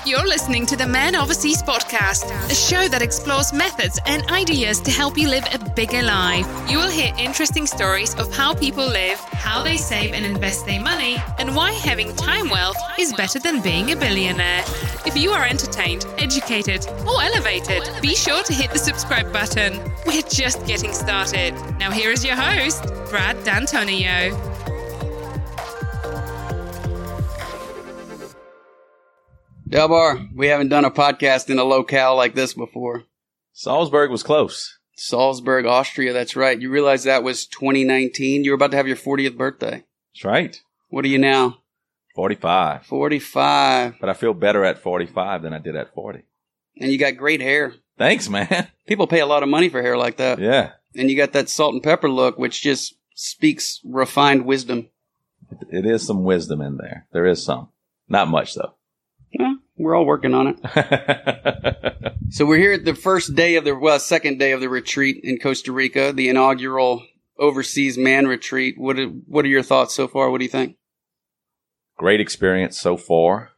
You're listening to the Man Overseas podcast, a show that explores methods and ideas to help you live a bigger life. You will hear interesting stories of how people live, how they save and invest their money, and why having time wealth is better than being a billionaire. If you are entertained, educated, or elevated, be sure to hit the subscribe button. We're just getting started. Now here is your host, Brad D'Antonio. Delbar, we haven't done a podcast in a locale like this before. Salzburg was close. Salzburg, Austria, that's right. You realize that was 2019? You were about to have your 40th birthday. That's right. What are you now? 45. 45. But I feel better at 45 than I did at 40. And you got great hair. Thanks, man. People pay a lot of money for hair like that. Yeah. And you got that salt and pepper look, which just speaks refined wisdom. It is some wisdom in there. There is some. Not much, though. Well, we're all working on it. So we're here at the second day of the retreat in Costa Rica, the inaugural Overseas Man Retreat. What are your thoughts so far? What do you think? Great experience so far.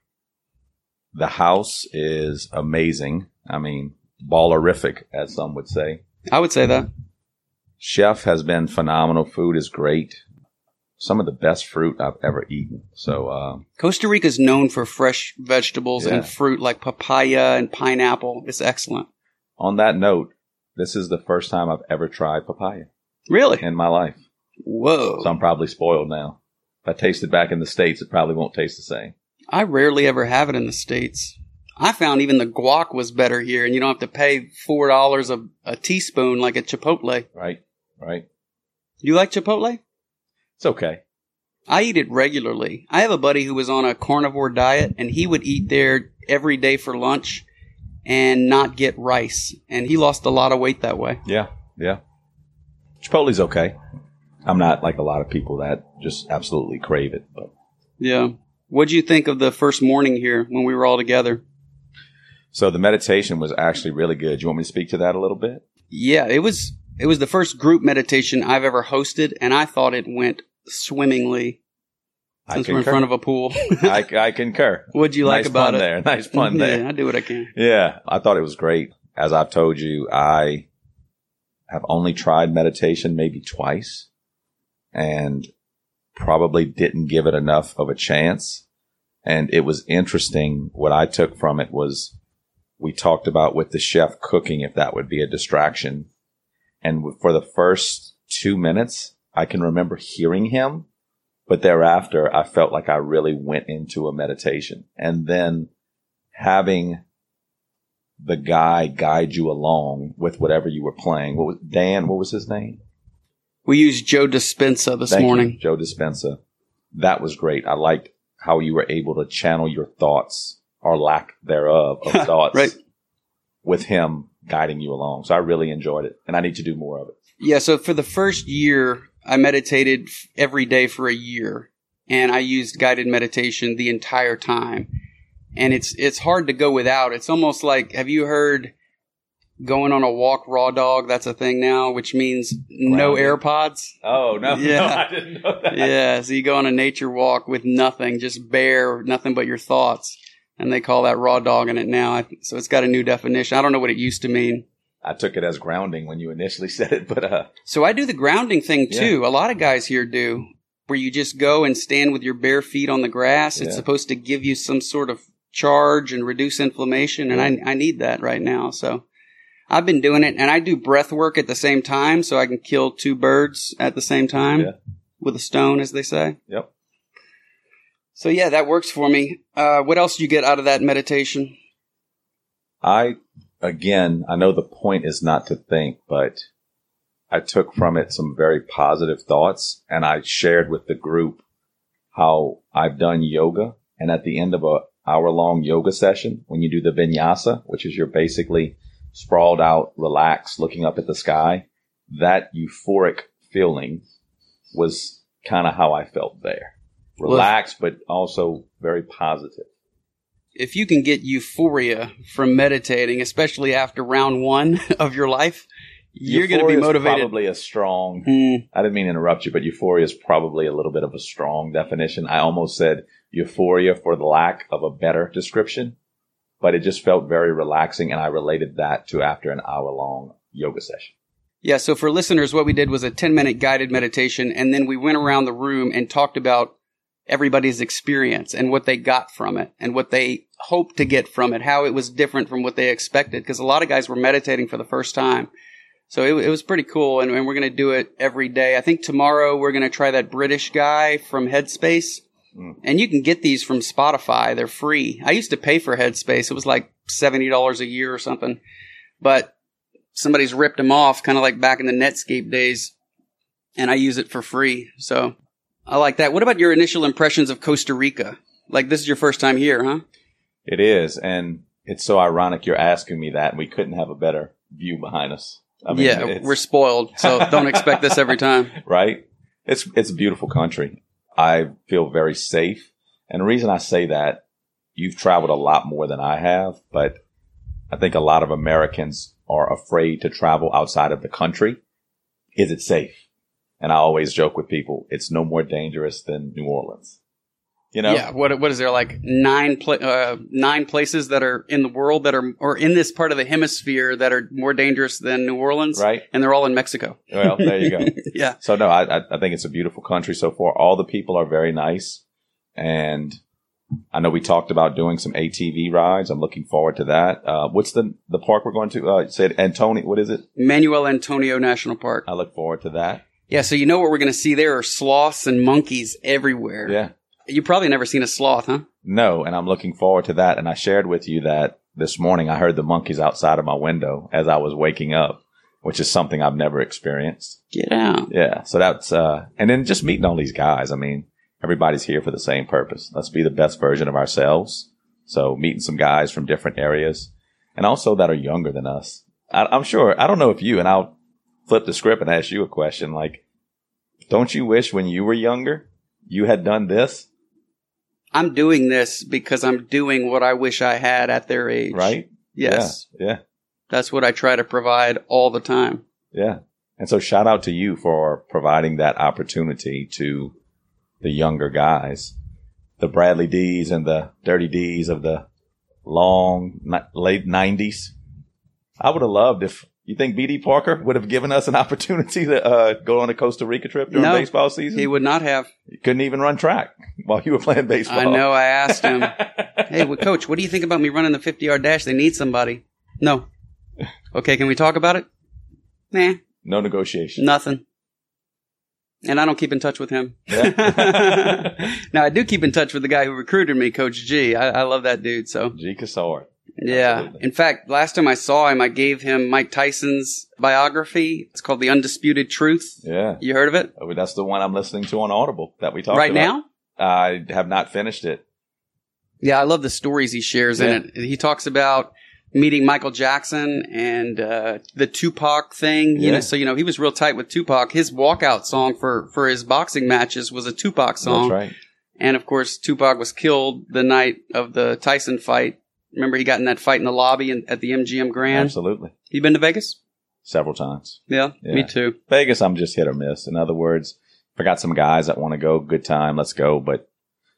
The house is amazing. I mean, ballerific, as some would say. I would say that. Chef has been phenomenal. Food is great. Some of the best fruit I've ever eaten. So Costa Rica is known for fresh vegetables and fruit like papaya and pineapple. It's excellent. On that note, this is the first time I've ever tried papaya. Really? In my life. Whoa. So I'm probably spoiled now. If I taste it back in the States, it probably won't taste the same. I rarely ever have it in the States. I found even the guac was better here, and you don't have to pay $4 a teaspoon like at Chipotle. Right. You like Chipotle? It's okay. I eat it regularly. I have a buddy who was on a carnivore diet, and he would eat there every day for lunch and not get rice. And he lost a lot of weight that way. Yeah. Chipotle's okay. I'm not like a lot of people that just absolutely crave it. But yeah. What'd you think of the first morning here when we were all together? So the meditation was actually really good. You want me to speak to that a little bit? Yeah, it was the first group meditation I've ever hosted, and I thought it went swimmingly since we're in front of a pool. I concur. What'd you like about it? There. Nice pun there. Yeah, I do what I can. Yeah, I thought it was great. As I've told you, I have only tried meditation maybe twice and probably didn't give it enough of a chance. And it was interesting. What I took from it was we talked about with the chef cooking, if that would be a distraction. And for the first 2 minutes, I can remember hearing him, but thereafter I felt like I really went into a meditation. And then having the guy guide you along with whatever you were playing. What was his name? We used Joe Dispenza this morning. Joe Dispenza. That was great. I liked how you were able to channel your thoughts or lack thereof of thoughts right. with him guiding you along. So I really enjoyed it, and I need to do more of it. Yeah, so for the first year, I meditated every day for a year, and I used guided meditation the entire time. And it's hard to go without. It's almost like, have you heard going on a walk raw dog? That's a thing now, which means no AirPods. Oh, no. Yeah. No, I didn't know that. Yeah, so you go on a nature walk with nothing, just bare, nothing but your thoughts. And they call that raw dogging it now. So it's got a new definition. I don't know what it used to mean. I took it as grounding when you initially said it, but So I do the grounding thing too. A lot of guys here do, where you just go and stand with your bare feet on the grass. It's supposed to give you some sort of charge and reduce inflammation, and I need that right now. So I've been doing it, and I do breath work at the same time, so I can kill two birds at the same time with a stone, as they say. Yep. So yeah, that works for me. What else do you get out of that meditation? I know the point is not to think, but I took from it some very positive thoughts, and I shared with the group how I've done yoga, and at the end of a hour-long yoga session, when you do the vinyasa, which is you're basically sprawled out, relaxed, looking up at the sky, that euphoric feeling was kind of how I felt there. Relaxed, but also very positive. If you can get euphoria from meditating, especially after round one of your life, you're going to be motivated. Probably a strong, I didn't mean to interrupt you, but euphoria is probably a little bit of a strong definition. I almost said euphoria for the lack of a better description. but it just felt very relaxing. And I related that to after an hour-long yoga session. Yeah, so for listeners, what we did was a 10-minute guided meditation, and then we went around the room and talked about everybody's experience and what they got from it and what they hoped to get from it, how it was different from what they expected, because a lot of guys were meditating for the first time. So it was pretty cool, and we're going to do it every day. I think tomorrow we're going to try that British guy from Headspace, and you can get these from Spotify. They're free. I used to pay for Headspace. It was like $70 a year or something, but somebody's ripped them off, kind of like back in the Netscape days, and I use it for free. So I like that. What about your initial impressions of Costa Rica? Like, this is your first time here, huh? It is, and it's so ironic you're asking me that, and we couldn't have a better view behind us. I mean, yeah, we're spoiled, so don't expect this every time. Right? It's a beautiful country. I feel very safe, and the reason I say that, you've traveled a lot more than I have, but I think a lot of Americans are afraid to travel outside of the country. Is it safe? And I always joke with people, it's no more dangerous than New Orleans. You know? Yeah. What is there, like nine places that are in the world that are, or in this part of the hemisphere that are more dangerous than New Orleans? Right. And they're all in Mexico. Well, there you go. Yeah. So no, I think it's a beautiful country so far. All the people are very nice. And I know we talked about doing some ATV rides. I'm looking forward to that. What's the park we're going to? Say Antonio. What is it? Manuel Antonio National Park. I look forward to that. Yeah. So you know what we're going to see there are sloths and monkeys everywhere. Yeah. You've probably never seen a sloth, huh? No. And I'm looking forward to that. And I shared with you that this morning I heard the monkeys outside of my window as I was waking up, which is something I've never experienced. Get out. Yeah. So that's, and then just meeting all these guys. I mean, everybody's here for the same purpose. Let's be the best version of ourselves. So meeting some guys from different areas and also that are younger than us. I'm sure, I don't know if you, and I'll flip the script and ask you a question. Like, don't you wish when you were younger, you had done this? I'm doing this because I'm doing what I wish I had at their age. Right? Yes. Yeah. That's what I try to provide all the time. Yeah. And so shout out to you for providing that opportunity to the younger guys, the Bradley D's and the Dirty D's of the late 90s. I would have loved if you think B.D. Parker would have given us an opportunity to go on a Costa Rica trip during baseball season. He would not have. He couldn't even run track while you were playing baseball. I know. I asked him, hey, Coach, what do you think about me running the 50-yard dash? They need somebody. No. Okay, can we talk about it? Nah. No negotiation. Nothing. And I don't keep in touch with him. Yeah. Now, I do keep in touch with the guy who recruited me, Coach G. I love that dude. So G. Cassard. Yeah. Absolutely. In fact, last time I saw him, I gave him Mike Tyson's biography. It's called The Undisputed Truth. Yeah. You heard of it? Oh, that's the one I'm listening to on Audible that we talked right about. Now? I have not finished it. Yeah, I love the stories he shares in it. He talks about meeting Michael Jackson and the Tupac thing. You know, so he was real tight with Tupac. His walkout song for his boxing matches was a Tupac song. That's right. And of course, Tupac was killed the night of the Tyson fight. Remember, he got in that fight in the lobby at the MGM Grand? Absolutely. You been to Vegas? Several times. Yeah, me too. Vegas, I'm just hit or miss. In other words, if I got some guys that want to go, good time, let's go. But,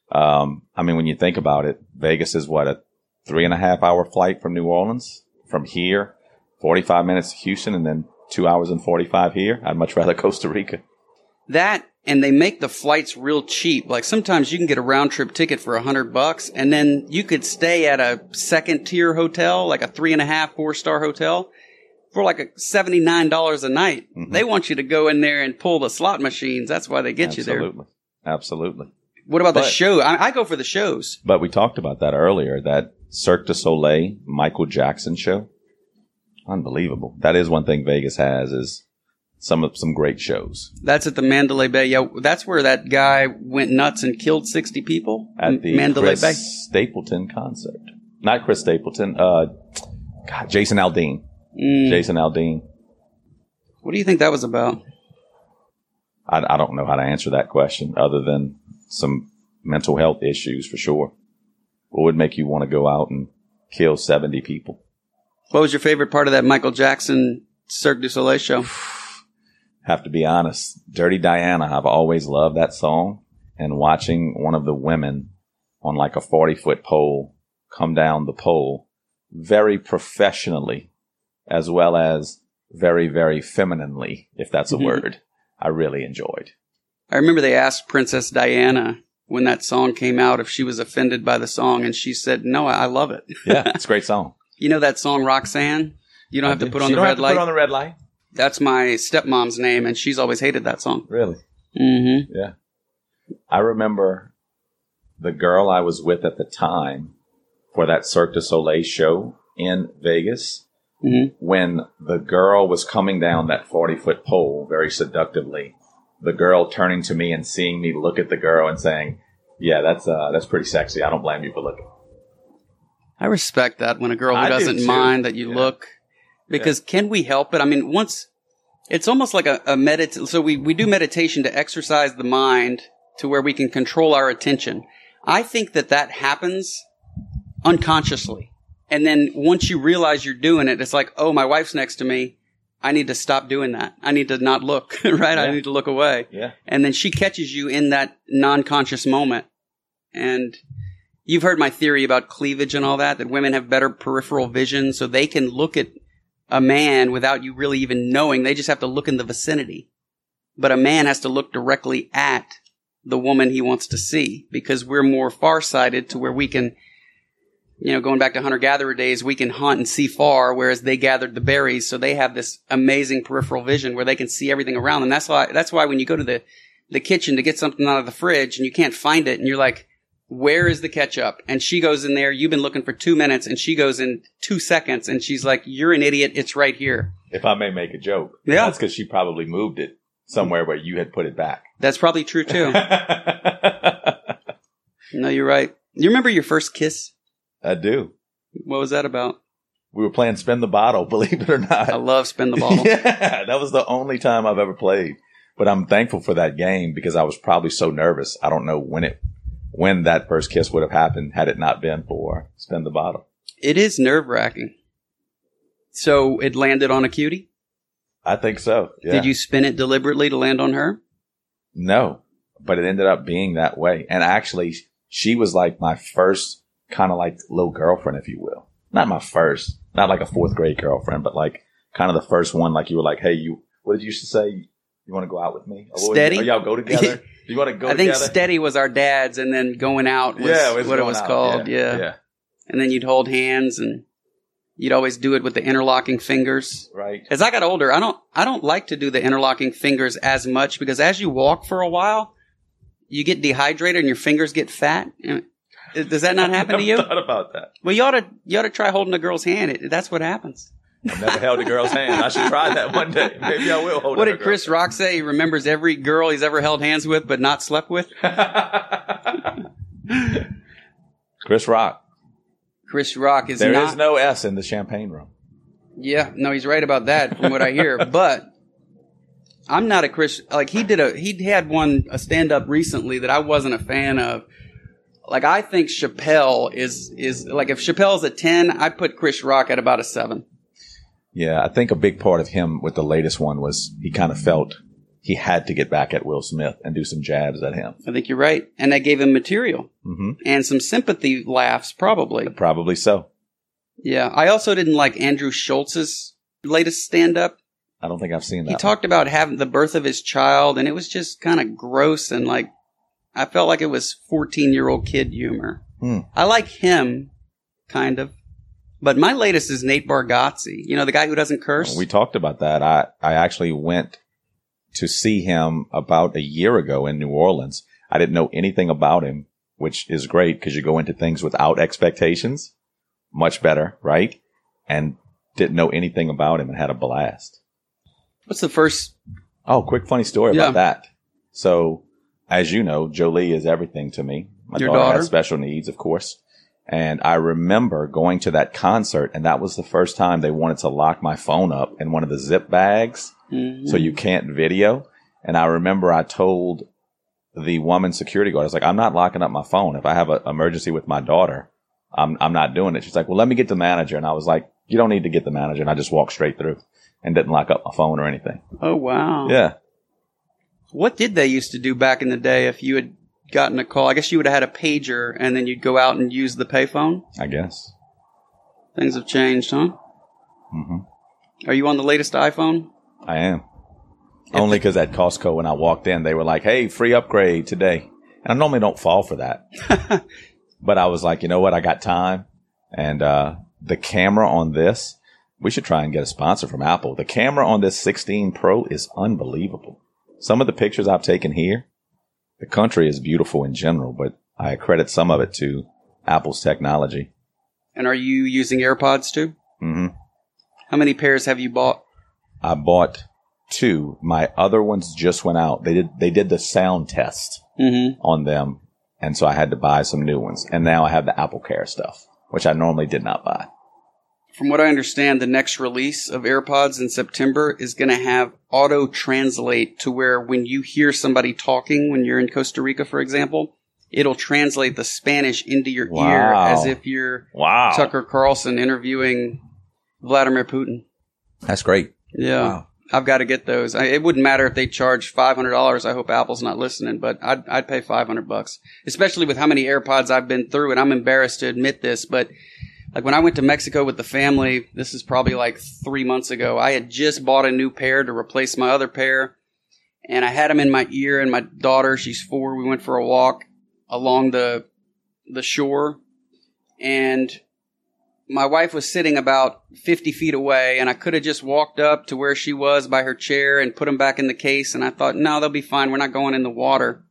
I mean, when you think about it, Vegas is what, a 3.5-hour flight from New Orleans? From here, 45 minutes to Houston, and then 2 hours and 45 here? I'd much rather Costa Rica. That, and they make the flights real cheap. Like sometimes you can get a round trip ticket for $100, and then you could stay at a second tier hotel, like a 3.5, 4-star hotel, for like $79 a night. Mm-hmm. They want you to go in there and pull the slot machines. That's why they get you there. Absolutely. What about the show? I go for the shows. But we talked about that earlier, that Cirque du Soleil Michael Jackson show. Unbelievable. That is one thing Vegas has, is some great shows. That's at the Mandalay Bay. Yeah, that's where that guy went nuts and killed 60 people. At the Mandalay Chris Bay. Stapleton concert. Not Chris Stapleton. Jason Aldean. Jason Aldean. What do you think that was about? I don't know how to answer that question other than some mental health issues for sure. What would make you want to go out and kill 70 people? What was your favorite part of that Michael Jackson Cirque du Soleil show? Have to be honest. Dirty Diana. I've always loved that song. And watching one of the women on like a 40-foot pole come down the pole very professionally as well as very, very femininely, if that's a word, I really enjoyed. I remember they asked Princess Diana when that song came out if she was offended by the song, and she said, no, I love it. Yeah, it's a great song. You know that song, Roxanne? You don't have to put on the red light? Put on the red light? That's my stepmom's name, and she's always hated that song. Really? Mm-hmm. Yeah. I remember the girl I was with at the time for that Cirque du Soleil show in Vegas, when the girl was coming down that 40-foot pole very seductively, the girl turning to me and seeing me look at the girl and saying, yeah, that's pretty sexy. I don't blame you for looking. I respect that when a girl who doesn't mind that you look. Because can we help it? I mean, it's almost like a meditation. So we do meditation to exercise the mind to where we can control our attention. I think that happens unconsciously. And then once you realize you're doing it, it's like, oh, my wife's next to me. I need to stop doing that. I need to not look, right? Yeah. I need to look away. Yeah. And then she catches you in that non-conscious moment. And you've heard my theory about cleavage and all that women have better peripheral vision, so they can look at a man without you really even knowing. They just have to look in the vicinity. But a man has to look directly at the woman he wants to see, because we're more farsighted to where we can, going back to hunter-gatherer days, we can hunt and see far, whereas they gathered the berries, so they have this amazing peripheral vision where they can see everything around them. That's why when you go to the kitchen to get something out of the fridge and you can't find it and you're like, where is the ketchup? And she goes in there, you've been looking for 2 minutes, and she goes in 2 seconds, and she's like, you're an idiot, it's right here. If I may make a joke. Yeah. That's because she probably moved it somewhere where you had put it back. That's probably true, too. No, you're right. You remember your first kiss? I do. What was that about? We were playing Spin the Bottle, believe it or not. I love Spin the Bottle. Yeah, that was the only time I've ever played. But I'm thankful for that game because I was probably so nervous. I don't know when that first kiss would have happened had it not been for Spin the Bottle. It is nerve-wracking. So it landed on a cutie? I think so, yeah. Did you spin it deliberately to land on her? No, but it ended up being that way. And actually, she was like my first kind of like little girlfriend, if you will. Not my first, not like a 4th grade girlfriend, but like kind of the first one. Like you were like, hey, what did you used to say? You want to go out with me? Steady? Or y'all go together? Do you want to go together? I think Steady was our dad's, and then going out was what it was called. Yeah. And then you'd hold hands, and you'd always do it with the interlocking fingers. Right. As I got older, I don't like to do the interlocking fingers as much, because as you walk for a while, you get dehydrated and your fingers get fat. Does that not happen to you? I thought about that. Well, you ought to try holding a girl's hand. That's what happens. I've never held a girl's hand. I should try that one day. Maybe I will hold. What did Chris Rock say? He remembers every girl he's ever held hands with but not slept with? Chris Rock. Chris Rock is There is no S in the champagne room. Yeah, no, he's right about that from what I hear. But I'm not a Chris. Like he had a stand-up recently that I wasn't a fan of. Like, I think Chappelle is like, if Chappelle's a 10, I put Chris Rock at about a 7. Yeah, I think a big part of him with the latest one was he kind of felt he had to get back at Will Smith and do some jabs at him. I think you're right. And that gave him material. Mm-hmm. And some sympathy laughs, probably. Probably so. Yeah. I also didn't like Andrew Schultz's latest stand-up. I don't think I've seen that. He talked about having the birth of his child, and it was just kind of gross, and like, I felt like it was 14-year-old kid humor. I like him, kind of. But my latest is Nate Bargatze. You know, the guy who doesn't curse? We talked about that. I actually went to see him about a year ago in New Orleans. I didn't know anything about him, which is great because you go into things without expectations. Much better, right? And didn't know anything about him and had a blast. What's the first? Oh, quick funny story about that. So, as you know, Jolie is everything to me. My daughter has special needs, of course. And I remember going to that concert, and that was the first time they wanted to lock my phone up in one of the zip bags so you can't video. And I remember I told the woman security guard, I was like, I'm not locking up my phone. If I have an emergency with my daughter, I'm not doing it. She's like, well, let me get the manager. And I was like, you don't need to get the manager. And I just walked straight through and didn't lock up my phone or anything. Oh, wow. Yeah. What did they used to do back in the day if you had gotten a call? I guess you would have had a pager and then you'd go out and use the payphone? I guess. Things have changed, huh? Mm-hmm. Are you on the latest iPhone? I am. Only because at Costco, when I walked in, they were like, hey, free upgrade today. And I normally don't fall for that. But I was like, you know what? I got time. And the camera on this, we should try and get a sponsor from Apple. The camera on this 16 Pro is unbelievable. Some of the pictures I've taken here, the country is beautiful in general, but I credit some of it to Apple's technology. And are you using AirPods too? Mm-hmm. How many pairs have you bought? I bought 2. My other ones just went out. They did the sound test on them, and so I had to buy some new ones. And now I have the Apple Care stuff, which I normally did not buy. From what I understand, the next release of AirPods in September is going to have auto-translate to where when you hear somebody talking, when you're in Costa Rica, for example, it'll translate the Spanish into your ear as if you're Tucker Carlson interviewing Vladimir Putin. That's great. Yeah. Wow. I've got to get those. It wouldn't matter if they charge $500. I hope Apple's not listening, but I'd pay $500, especially with how many AirPods I've been through. And I'm embarrassed to admit this, but like when I went to Mexico with the family, this is probably like 3 months ago, I had just bought a new pair to replace my other pair. And I had them in my ear, and my daughter, she's 4, we went for a walk along the shore, and my wife was sitting about 50 feet away, and I could have just walked up to where she was by her chair and put them back in the case, and I thought, no, they'll be fine. We're not going in the water.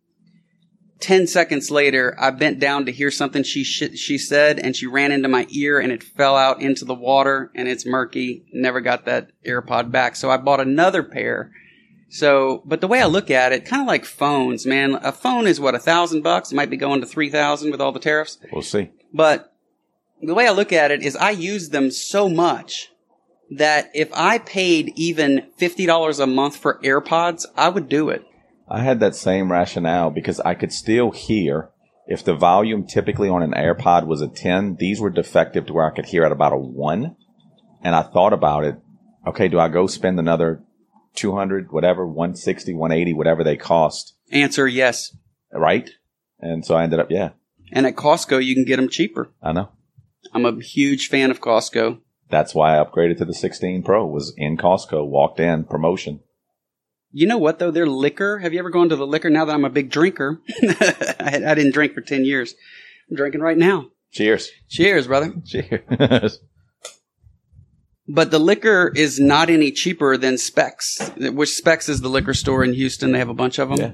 10 seconds later, I bent down to hear something she said, and she ran into my ear, and it fell out into the water, and it's murky. Never got that AirPod back, so I bought another pair. So, but the way I look at it, kind of like phones, man. A phone is what, $1,000? It might be going to $3,000 with all the tariffs. We'll see. But the way I look at it is I use them so much that if I paid even $50 a month for AirPods, I would do it. I had that same rationale because I could still hear. If the volume typically on an AirPod was a 10, these were defective to where I could hear at about a 1. And I thought about it. Okay, do I go spend another $200, whatever, $160, $180, whatever they cost? Answer, yes. Right? And so I ended up, yeah. And at Costco, you can get them cheaper. I know. I'm a huge fan of Costco. That's why I upgraded to the 16 Pro. Was in Costco, walked in, promotion. You know what, though? Their liquor, have you ever gone to the liquor? Now that I'm a big drinker, I didn't drink for 10 years. I'm drinking right now. Cheers. Cheers, brother. Cheers. But the liquor is not any cheaper than Specs, which Specs is the liquor store in Houston. They have a bunch of them. Yeah.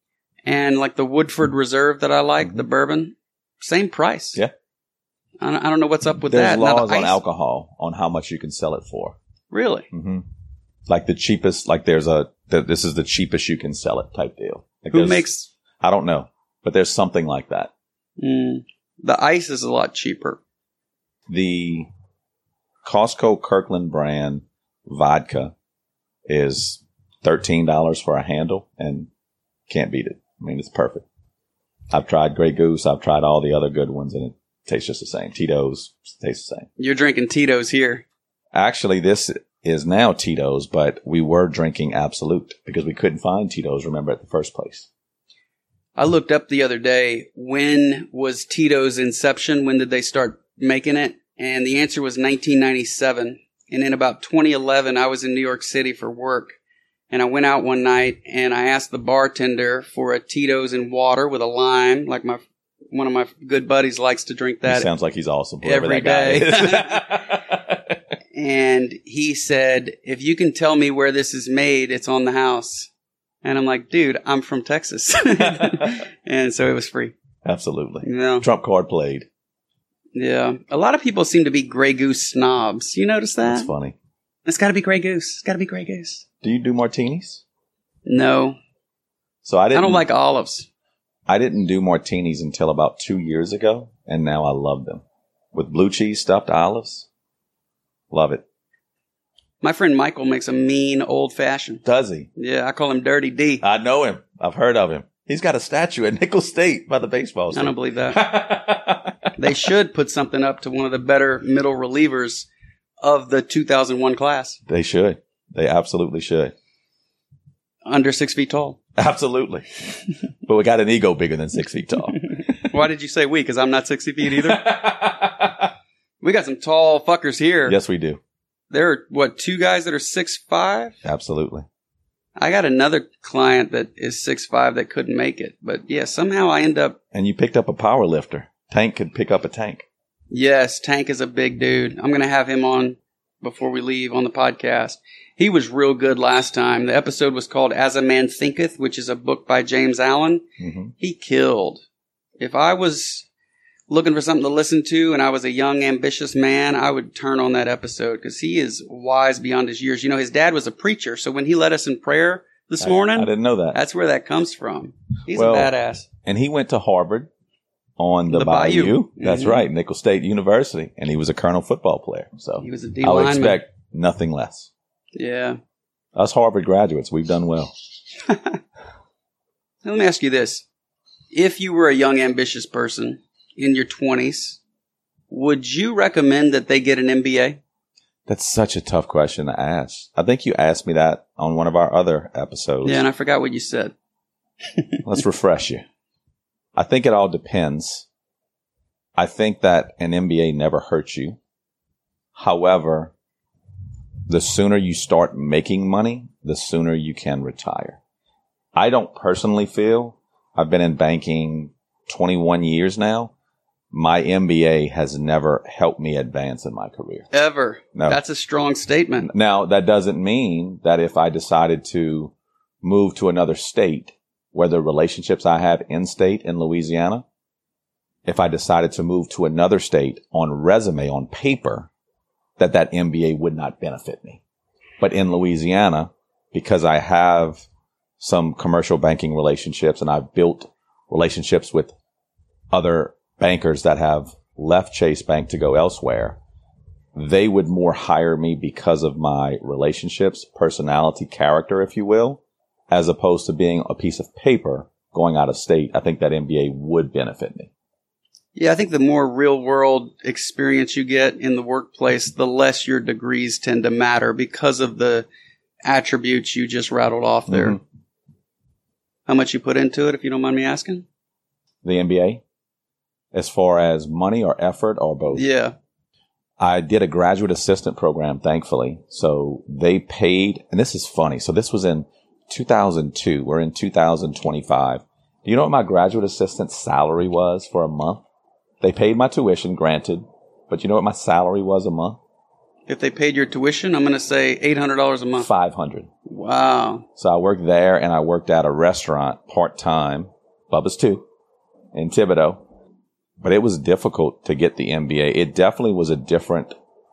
And like the Woodford Reserve that I like, the bourbon, same price. Yeah. I don't know what's up with There's that. laws on alcohol on how much you can sell it for. Really? Mm-hmm. Like the cheapest, like this is the cheapest you can sell it type deal. Like who makes? I don't know, but there's something like that. The ice is a lot cheaper. The Costco Kirkland brand vodka is $13 for a handle and can't beat it. I mean, it's perfect. I've tried Grey Goose. I've tried all the other good ones, and it tastes just the same. Tito's tastes the same. You're drinking Tito's here. Actually, this is now Tito's, but we were drinking Absolute because we couldn't find Tito's, remember, at the first place. I looked up the other day, when was Tito's inception? When did they start making it? And the answer was 1997. And in about 2011, I was in New York City for work. And I went out one night and I asked the bartender for a Tito's and water with a lime, like one of my good buddies likes to drink that. He sounds like he's awesome. Every day. And he said, if you can tell me where this is made, it's on the house. And I'm like, dude, I'm from Texas. And so it was free. Absolutely. Yeah. Trump card played. Yeah. A lot of people seem to be Grey Goose snobs. You notice that? That's funny. It's got to be Grey Goose. It's got to be Grey Goose. Do you do martinis? No. So I don't like olives. I didn't do martinis until about 2 years ago, and now I love them. With blue cheese stuffed olives. Love it. My friend Michael makes a mean old-fashioned. Does he? Yeah, I call him Dirty D. I know him. I've heard of him. He's got a statue at Nicholls State by the baseball stadium. I don't believe that. They should put something up to one of the better middle relievers of the 2001 class. They should. They absolutely should. Under 6 feet tall. Absolutely. But we got an ego bigger than 6 feet tall. Why did you say we? Because I'm not 60 feet either. We got some tall fuckers here. Yes, we do. There are, 2 guys that are 6'5"? Absolutely. I got another client that is 6'5" that couldn't make it. But yeah, somehow I end up... And you picked up a power lifter. Tank could pick up a Tank. Yes, Tank is a big dude. I'm going to have him on before we leave on the podcast. He was real good last time. The episode was called As a Man Thinketh, which is a book by James Allen. Mm-hmm. He killed. If I was looking for something to listen to and I was a young, ambitious man, I would turn on that episode because he is wise beyond his years. You know, his dad was a preacher, so when he led us in prayer this morning, I didn't know that. That's where that comes from. He's a badass. And he went to Harvard on the Bayou. Mm-hmm. That's right, Nicholls State University, and he was a Colonel football player. So he was a D I would lineman. expect nothing less. Yeah. Us Harvard graduates, we've done well. Let me ask you this. If you were a young, ambitious person in your 20s, would you recommend that they get an MBA? That's such a tough question to ask. I think you asked me that on one of our other episodes. Yeah, and I forgot what you said. Let's refresh you. I think it all depends. I think that an MBA never hurts you. However, the sooner you start making money, the sooner you can retire. I don't personally feel, I've been in banking 21 years now, my MBA has never helped me advance in my career. Ever. No. That's a strong statement. Now, that doesn't mean that if I decided to move to another state, where the relationships I have in state in Louisiana, if I decided to move to another state on resume, on paper, that MBA would not benefit me. But in Louisiana, because I have some commercial banking relationships and I've built relationships with other bankers that have left Chase Bank to go elsewhere, they would more hire me because of my relationships, personality, character, if you will, as opposed to being a piece of paper going out of state. I think that MBA would benefit me. Yeah, I think the more real world experience you get in the workplace, the less your degrees tend to matter because of the attributes you just rattled off there. Mm-hmm. How much you put into it, if you don't mind me asking? The MBA? As far as money or effort or both? Yeah. I did a graduate assistant program, thankfully. So they paid, and this is funny. So this was in 2002. We're in 2025. Do you know what my graduate assistant salary was for a month? They paid my tuition, granted, but you know what my salary was a month? If they paid your tuition, I'm going to say $800 a month. $500. Wow. So I worked there and I worked at a restaurant part-time, Bubba's 2, in Thibodaux. But it was difficult to get the MBA. It definitely was a different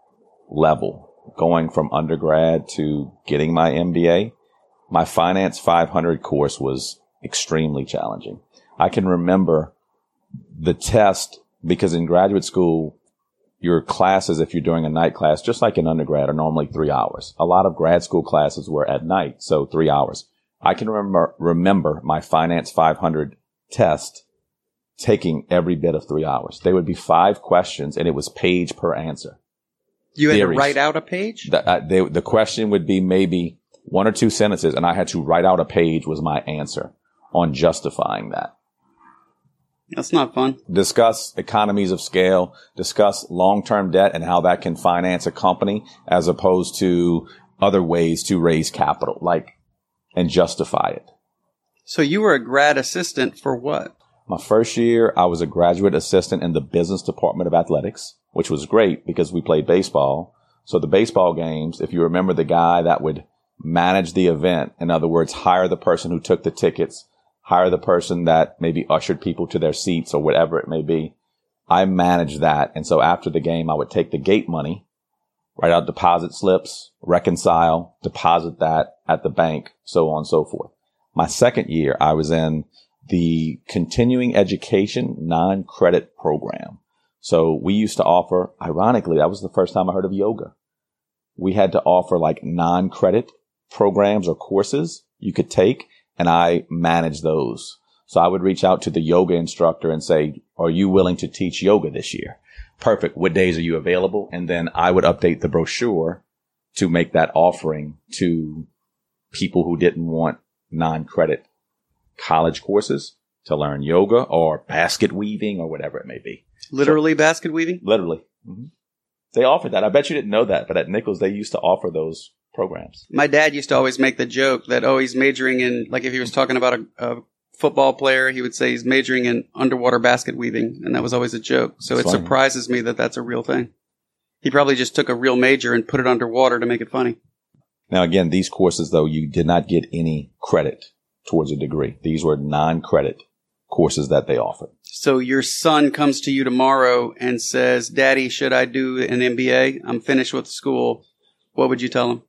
level going from undergrad to getting my MBA. My Finance 500 course was extremely challenging. I can remember the test because in graduate school, your classes, if you're doing a night class, just like in undergrad, are normally 3 hours. A lot of grad school classes were at night, so 3 hours. I can remember my Finance 500 test taking every bit of 3 hours. There would be 5 questions, and it was page per answer. You had to write out a page? The question would be maybe 1 or 2 sentences, and I had to write out a page was my answer on justifying that. That's not fun. Discuss economies of scale, discuss long-term debt and how that can finance a company as opposed to other ways to raise capital, and justify it. So you were a grad assistant for what? My first year, I was a graduate assistant in the business department of athletics, which was great because we played baseball. So the baseball games, if you remember the guy that would manage the event, in other words, hire the person who took the tickets, hire the person that maybe ushered people to their seats or whatever it may be. I managed that. And so after the game, I would take the gate money, write out deposit slips, reconcile, deposit that at the bank, so on and so forth. My second year, I was in the continuing education non-credit program. So we used to offer, ironically, that was the first time I heard of yoga. We had to offer non-credit programs or courses you could take, and I managed those. So I would reach out to the yoga instructor and say, are you willing to teach yoga this year? Perfect. What days are you available? And then I would update the brochure to make that offering to people who didn't want non-credit college courses to learn yoga or basket weaving or whatever it may be. Literally basket weaving? Literally. Mm-hmm. They offered that. I bet you didn't know that, but at Nichols, they used to offer those programs. My dad used to always make the joke that, oh, he's majoring in, like if he was talking about a football player, he would say he's majoring in underwater basket weaving. And that was always a joke. So it surprises me that that's a real thing. He probably just took a real major and put it underwater to make it funny. Now, again, these courses, though, you did not get any credit towards a degree. These were non-credit courses that they offered. So your son comes to you tomorrow and says, Daddy, should I do an MBA? I'm finished with school. What would you tell him?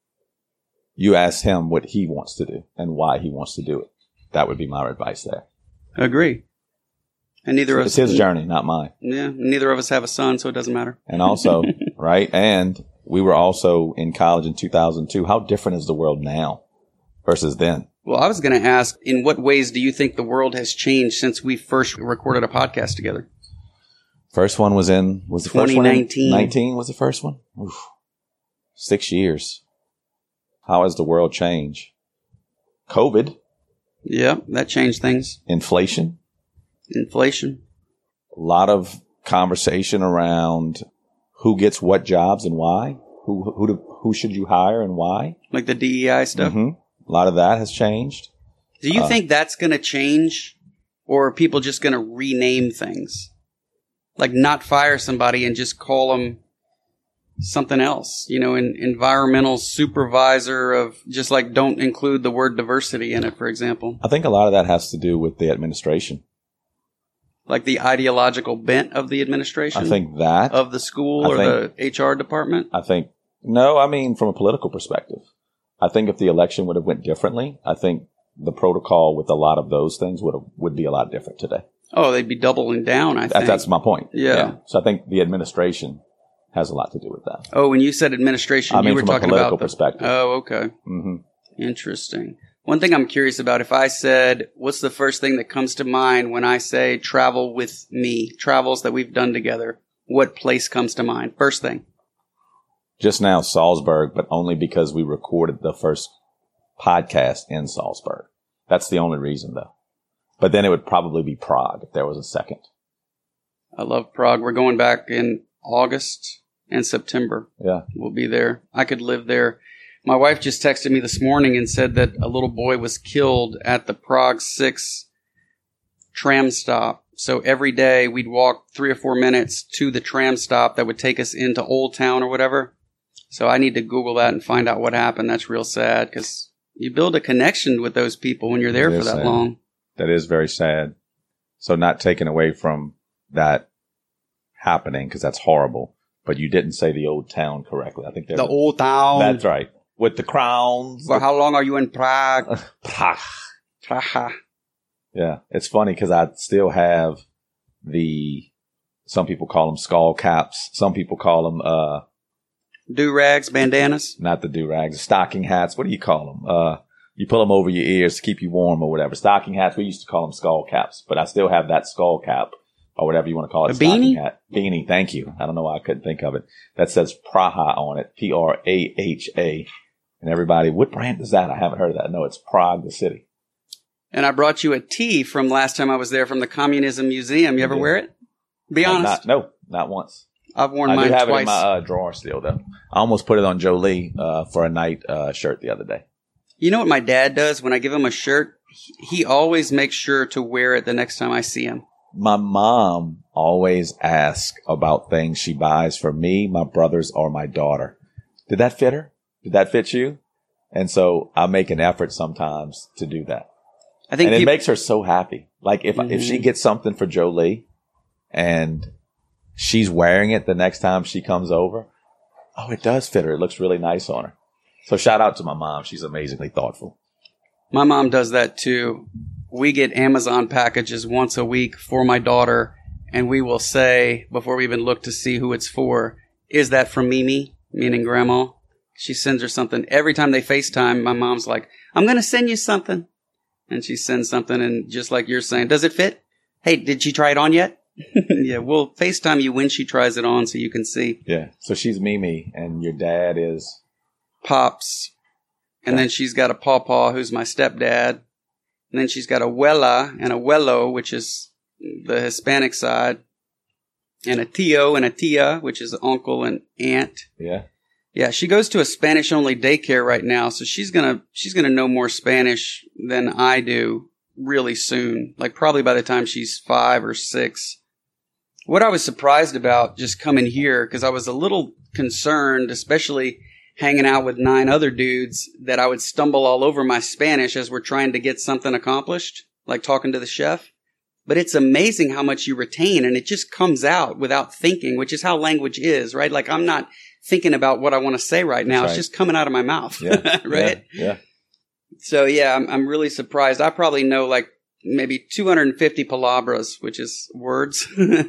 You ask him what he wants to do and why he wants to do it. That would be my advice there. Agree. And neither of us. It's his journey, not mine. Yeah. Neither of us have a son, so it doesn't matter. And also, right? And we were also in college in 2002. How different is the world now versus then? Well, I was going to ask, in what ways do you think the world has changed since we first recorded a podcast together? First one was the 2019. 19 was the first one? Oof. 6 years. How has the world changed? COVID. Yeah, that changed things. Inflation. A lot of conversation around who gets what jobs and why. Who should you hire and why? Like the DEI stuff? Mm-hmm. A lot of that has changed. Do you think that's going to change? Or are people just going to rename things? Like not fire somebody and just call them something else? You know, an environmental supervisor of just like don't include the word diversity in it, for example. I think a lot of that has to do with the administration. Like the ideological bent of the administration? I think that. Of the school or the HR department? No, I mean from a political perspective. I think if the election would have went differently, I think the protocol with a lot of those things would be a lot different today. Oh, they'd be doubling down, I think. That's my point. Yeah. So I think the administration has a lot to do with that. Oh, when you said administration, you were talking about... from a political perspective. Oh, okay. Mm-hmm. Interesting. One thing I'm curious about, if I said, what's the first thing that comes to mind when I say travel with me, travels that we've done together, what place comes to mind? First thing. Just now, Salzburg, but only because we recorded the first podcast in Salzburg. That's the only reason, though. But then it would probably be Prague if there was a second. I love Prague. We're going back in August and September. Yeah. We'll be there. I could live there. My wife just texted me this morning and said that a little boy was killed at the Prague 6 tram stop. So every day we'd walk 3 or 4 minutes to the tram stop that would take us into Old Town or whatever. So I need to Google that and find out what happened. That's real sad because you build a connection with those people when you're there for that long. That is very sad. So not taken away from that happening because that's horrible. But you didn't say the Old Town correctly. I think the Old Town. That's right. With the crowns. For how long are you in Prague? Prague. Yeah. It's funny because I still have some people call them skull caps. Some people call them, do-rags, bandanas? Not the do-rags. Stocking hats. What do you call them? You pull them over your ears to keep you warm or whatever. Stocking hats. We used to call them skull caps, but I still have that skull cap or whatever you want to call it. A beanie? Hat. Beanie. Thank you. I don't know why I couldn't think of it. That says Praha on it. Praha. And everybody, what brand is that? I haven't heard of that. No, it's Prague, the city. And I brought you a tee from last time I was there from the Communism Museum. You ever wear it? Be honest. No, not once. I've worn mine twice. I do have it in my drawer still, though. I almost put it on Jolie for a night shirt the other day. You know what my dad does? When I give him a shirt, he always makes sure to wear it the next time I see him. My mom always asks about things she buys for me, my brothers, or my daughter. Did that fit her? Did that fit you? And so I make an effort sometimes to do that. I think it makes her so happy. Like if she gets something for Jolie and she's wearing it the next time she comes over, oh, it does fit her. It looks really nice on her. So shout out to my mom. She's amazingly thoughtful. My mom does that too. We get Amazon packages once a week for my daughter, and we will say, before we even look to see who it's for, is that from Mimi, meaning Grandma? She sends her something. Every time they FaceTime, my mom's like, I'm going to send you something. And she sends something, and just like you're saying, does it fit? Hey, did she try it on yet? Yeah, we'll FaceTime you when she tries it on so you can see. Yeah, so she's Mimi, and your dad is? Pops. And then she's got a Pawpaw, who's my stepdad. And then she's got a Abuela and Abuelo, which is the Hispanic side. and a tío and a tía, which is uncle and aunt. Yeah. Yeah, she goes to a Spanish-only daycare right now, so she's gonna know more Spanish than I do really soon. Like probably by the time she's 5 or 6. What I was surprised about just coming here, because I was a little concerned, especially hanging out with 9 other dudes, that I would stumble all over my Spanish as we're trying to get something accomplished, like talking to the chef. But it's amazing how much you retain, and it just comes out without thinking, which is how language is, right? Like I'm not thinking about what I want to say right now. It's just coming out of my mouth, yeah. right? Yeah. So yeah, I'm really surprised. I probably know like maybe 250 palabras, which is words.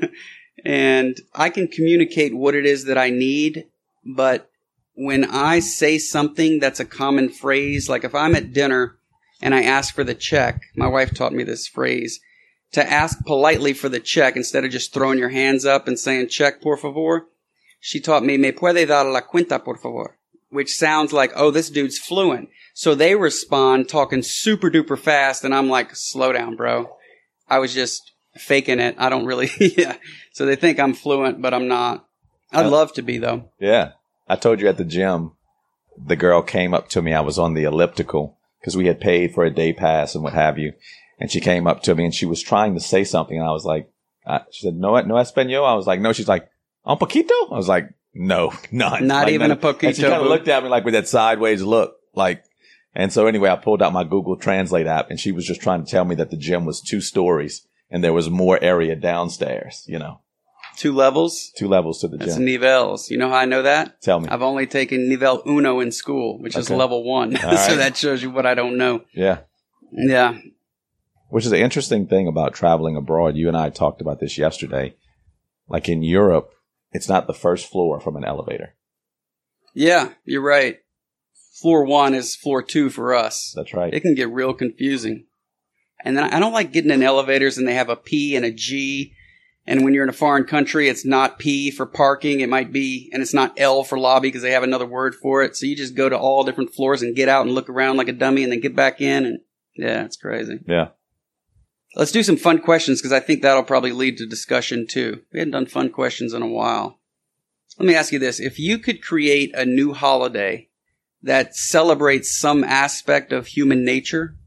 And I can communicate what it is that I need. But when I say something that's a common phrase, like if I'm at dinner and I ask for the check, my wife taught me this phrase, to ask politely for the check instead of just throwing your hands up and saying, check, por favor. She taught me, ¿me puede dar la cuenta, por favor? Which sounds like, oh, this dude's fluent. So they respond talking super duper fast, and I'm like, slow down, bro. I was just faking it. I don't really, yeah. So they think I'm fluent, but I'm not. I'd love to be, though. Yeah. I told you at the gym, the girl came up to me. I was on the elliptical because we had paid for a day pass and what have you. And she came up to me and she was trying to say something. And I was like, she said, no español. I was like, no. She's like, un poquito? I was like, no, none. Not like, even none. a poquito. And she kind of looked at me like with that sideways look, like, and so anyway, I pulled out my Google Translate app and she was just trying to tell me that the gym was 2 stories and there was more area downstairs, you know. 2 levels? 2 levels to the That's gym. nivels. You know how I know that? Tell me. I've only taken nivel uno in school, which is level 1. Right. So that shows you what I don't know. Yeah. Yeah. Which is an interesting thing about traveling abroad. You and I talked about this yesterday. Like in Europe, it's not the first floor from an elevator. Yeah, you're right. Floor 1 is floor 2 for us. That's right. It can get real confusing. And then I don't like getting in elevators and they have a P and a G. And when you're in a foreign country, it's not P for parking. It might be, and it's not L for lobby because they have another word for it. So you just go to all different floors and get out and look around like a dummy and then get back in. And yeah, it's crazy. Yeah. Let's do some fun questions because I think that'll probably lead to discussion too. We hadn't done fun questions in a while. Let me ask you this. If you could create a new holiday that celebrates some aspect of human nature,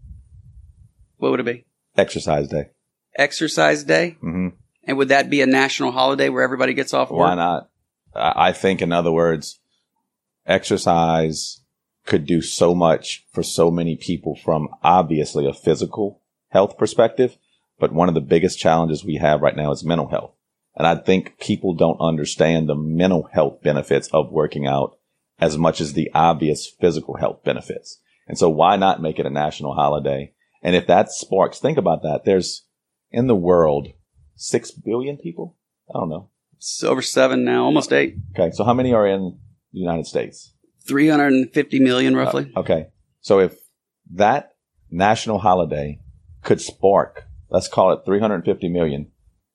what would it be? Exercise day. Exercise day? Mm-hmm. And would that be a national holiday where everybody gets off work? Why not? I think, in other words, exercise could do so much for so many people from obviously a physical health perspective. But one of the biggest challenges we have right now is mental health. And I think people don't understand the mental health benefits of working out as much as the obvious physical health benefits. And so why not make it a national holiday? And if that sparks, think about that. There's in the world 6 billion people. I don't know. It's over 7 now, almost 8. Okay. So how many are in the United States? 350 million roughly. Okay. So if that national holiday could spark, let's call it 350 million,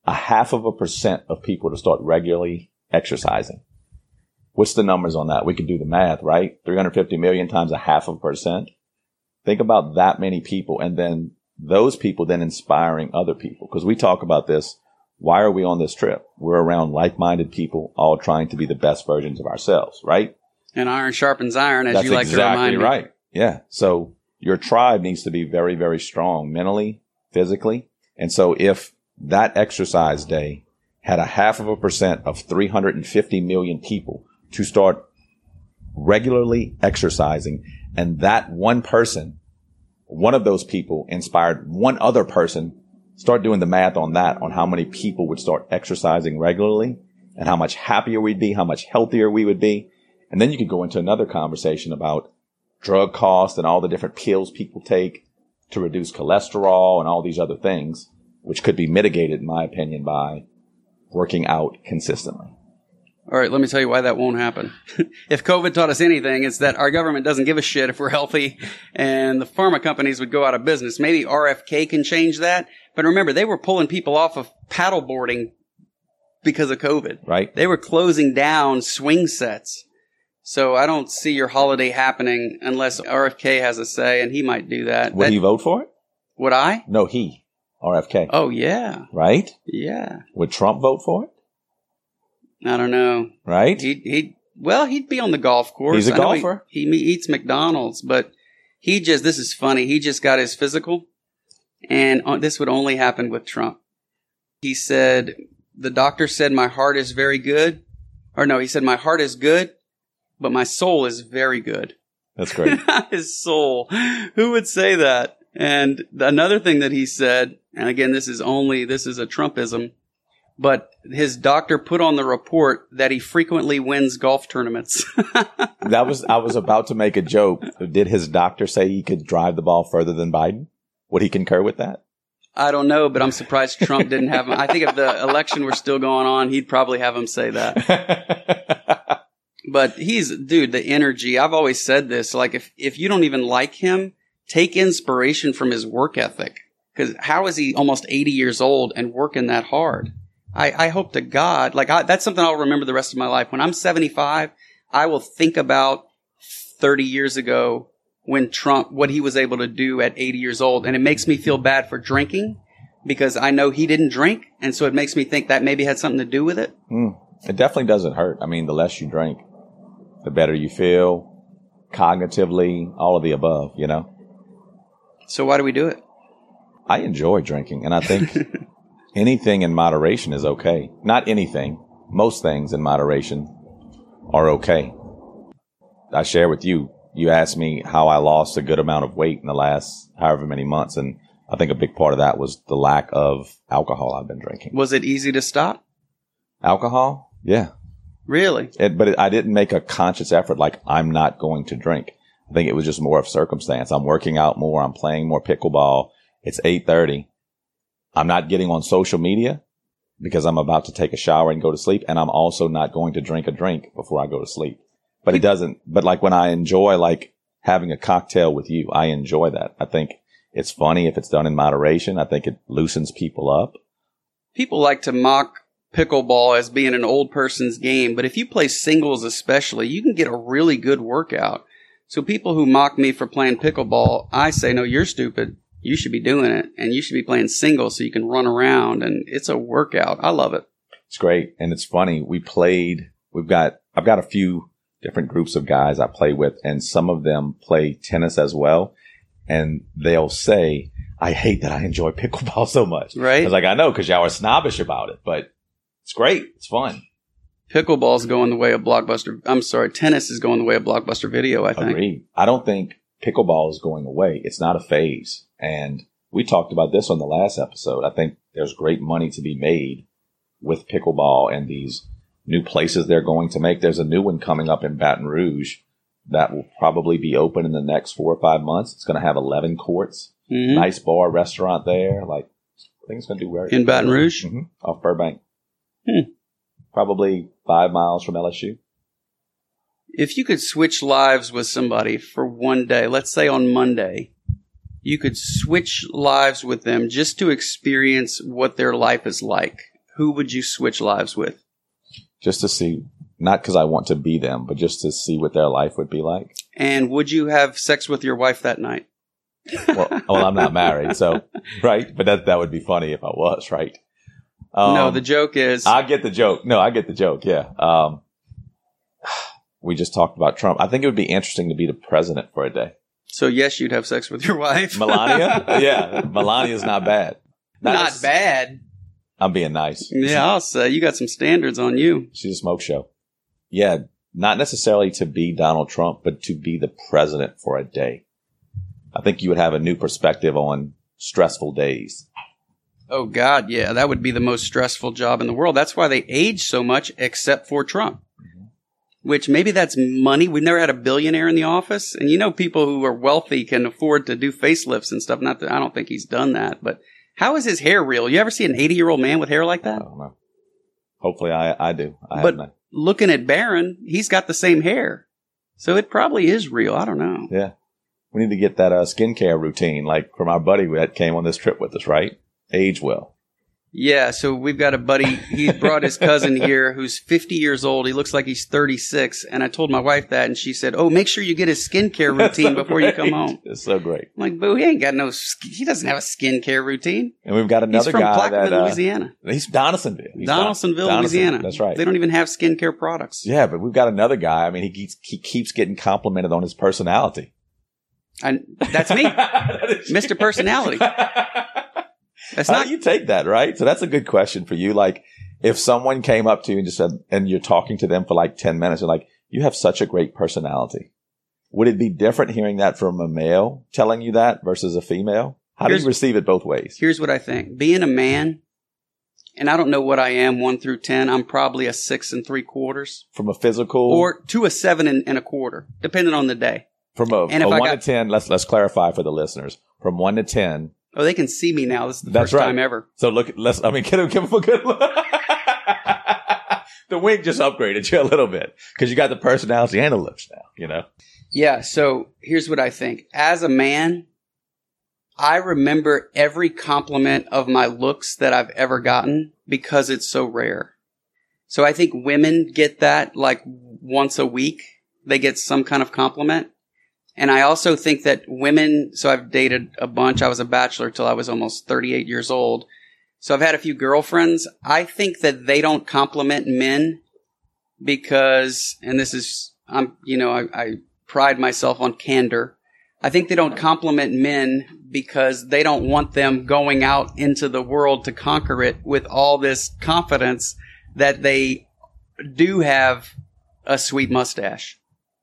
0.5% of people to start regularly exercising. What's the numbers on that? We could do the math, right? 350 million times 0.5%. Think about that many people and then those people then inspiring other people. Because we talk about this. Why are we on this trip? We're around like-minded people all trying to be the best versions of ourselves, right? And iron sharpens iron, as That's you like to remind me. Exactly right. Yeah. So your tribe needs to be very, very strong mentally, physically. And so if that exercise day had 0.5% of 350 million people to start regularly exercising, and that one person, one of those people inspired one other person, start doing the math on that, on how many people would start exercising regularly and how much happier we'd be, how much healthier we would be. And then you could go into another conversation about drug costs and all the different pills people take to reduce cholesterol and all these other things, which could be mitigated, in my opinion, by working out consistently. All right, let me tell you why that won't happen. If COVID taught us anything, it's that our government doesn't give a shit if we're healthy and the pharma companies would go out of business. Maybe RFK can change that. But remember, they were pulling people off of paddleboarding because of COVID. Right. They were closing down swing sets. So I don't see your holiday happening unless RFK has a say, and he might do that. Would he vote for it? Would I? No, he. RFK. Oh, yeah. Right? Yeah. Would Trump vote for it? I don't know. Right? He'd be on the golf course. He's a golfer. He eats McDonald's, but this is funny. He just got his physical, and this would only happen with Trump. He said, the doctor said my heart is very good. Or no, he said my heart is good, but my soul is very good. That's great. His soul. Who would say that? And another thing that he said, and again, this is a Trumpism, but his doctor put on the report that he frequently wins golf tournaments. I was about to make a joke. Did his doctor say he could drive the ball further than Biden? Would he concur with that? I don't know, but I'm surprised Trump didn't have him. I think if the election were still going on, he'd probably have him say that. But the energy. I've always said this, like if you don't even like him, take inspiration from his work ethic. Because how is he almost 80 years old and working that hard? I hope to God, that's something I'll remember the rest of my life. When I'm 75, I will think about 30 years ago when Trump, what he was able to do at 80 years old. And it makes me feel bad for drinking because I know he didn't drink. And so it makes me think that maybe had something to do with it. It definitely doesn't hurt. I mean, the less you drink, the better you feel cognitively, all of the above, you know? So why do we do it? I enjoy drinking, and I think anything in moderation is okay. Not anything. Most things in moderation are okay. I share with you. You asked me how I lost a good amount of weight in the last however many months, and I think a big part of that was the lack of alcohol I've been drinking. Was it easy to stop? Alcohol? Yeah. Really? I didn't make a conscious effort like I'm not going to drink. I think it was just more of circumstance. I'm working out more. I'm playing more pickleball. It's 8:30. I'm not getting on social media because I'm about to take a shower and go to sleep. And I'm also not going to drink a drink before I go to sleep. But but when I enjoy having a cocktail with you, I enjoy that. I think it's funny if it's done in moderation. I think it loosens people up. People like to mock pickleball as being an old person's game, but if you play singles especially, you can get a really good workout. So people who mock me for playing pickleball, I say, no, you're stupid. You should be doing it, and you should be playing singles so you can run around, and it's a workout. I love it. It's great, and it's funny. I've got a few different groups of guys I play with, and some of them play tennis as well, and they'll say, I hate that I enjoy pickleball so much. Right. I was like, I know, because y'all are snobbish about it, but it's great. It's fun. Pickleball's going the way of tennis is going the way of Blockbuster Video, I think. Agreed. I don't think pickleball is going away. It's not a phase. And we talked about this on the last episode. I think there's great money to be made with pickleball and these new places they're going to make. There's a new one coming up in Baton Rouge that will probably be open in the next 4 or 5 months. It's going to have 11 courts, nice bar, restaurant there. I think it's going to do very in Baton Rouge? Mm-hmm. Off Burbank. Probably 5 miles from LSU. If you could switch lives with somebody for one day, let's say on Monday, you could switch lives with them just to experience what their life is like, who would you switch lives with? Just to see, not because I want to be them, but just to see what their life would be like. And would you have sex with your wife that night? Well, I'm not married, so, right? But that would be funny if I was, right? No, the joke is... I get the joke. No, I get the joke, yeah. We just talked about Trump. I think it would be interesting to be the president for a day. So, yes, you'd have sex with your wife? Melania? Yeah, Melania's not bad. Not bad? I'm being nice. Yeah, I'll say. You got some standards on you. She's a smoke show. Yeah, not necessarily to be Donald Trump, but to be the president for a day. I think you would have a new perspective on stressful days. Oh, God, yeah. That would be the most stressful job in the world. That's why they age so much, except for Trump. Mm-hmm. Which maybe that's money. We've never had a billionaire in the office. And you know, people who are wealthy can afford to do facelifts and stuff. Not that I don't think he's done that. But how is his hair real? You ever see an 80-year-old man with hair like that? I don't know. Hopefully I do. But looking at Barron, he's got the same hair. So it probably is real. I don't know. Yeah. We need to get that skincare routine like from our buddy that came on this trip with us, right? Age well. Yeah, so we've got a buddy. He brought his cousin here who's 50 years old. He looks like he's 36. And I told my wife that, and she said, "Oh, make sure you get his skincare routine before you come home." It's so great. I'm like, "Boo, he ain't got he doesn't have a skincare routine." And we've got another guy that... He's from Louisiana. He's Donaldsonville. Donaldsonville, Louisiana. That's right. They don't even have skincare products. Yeah, but we've got another guy. I mean, he keeps getting complimented on his personality. And that's me. Mr. Personality. How do you take that, right? So that's a good question for you. Like, if someone came up to you and just said, and you're talking to them for like 10 minutes, you're like, "You have such a great personality." Would it be different hearing that from a male telling you that versus a female? How do you receive it both ways? Here's what I think. Being a man, and I don't know what I am, 1 through 10, I'm probably a 6 3/4. From a physical? Or to a 7 1/4, depending on the day. From a 1 to 10, let's clarify for the listeners. From 1 to 10. Oh, they can see me now. This is the first time ever. So give him a good look. The wig just upgraded you a little bit because you got the personality and the lips now, you know? Yeah. So here's what I think. As a man, I remember every compliment of my looks that I've ever gotten because it's so rare. So I think women get that like once a week. They get some kind of compliment. And I also think that women, so I've dated a bunch. I was a bachelor till I was almost 38 years old. So I've had a few girlfriends. I think that they don't compliment men because, and this is, I pride myself on candor. I think they don't compliment men because they don't want them going out into the world to conquer it with all this confidence that they do have a sweet mustache.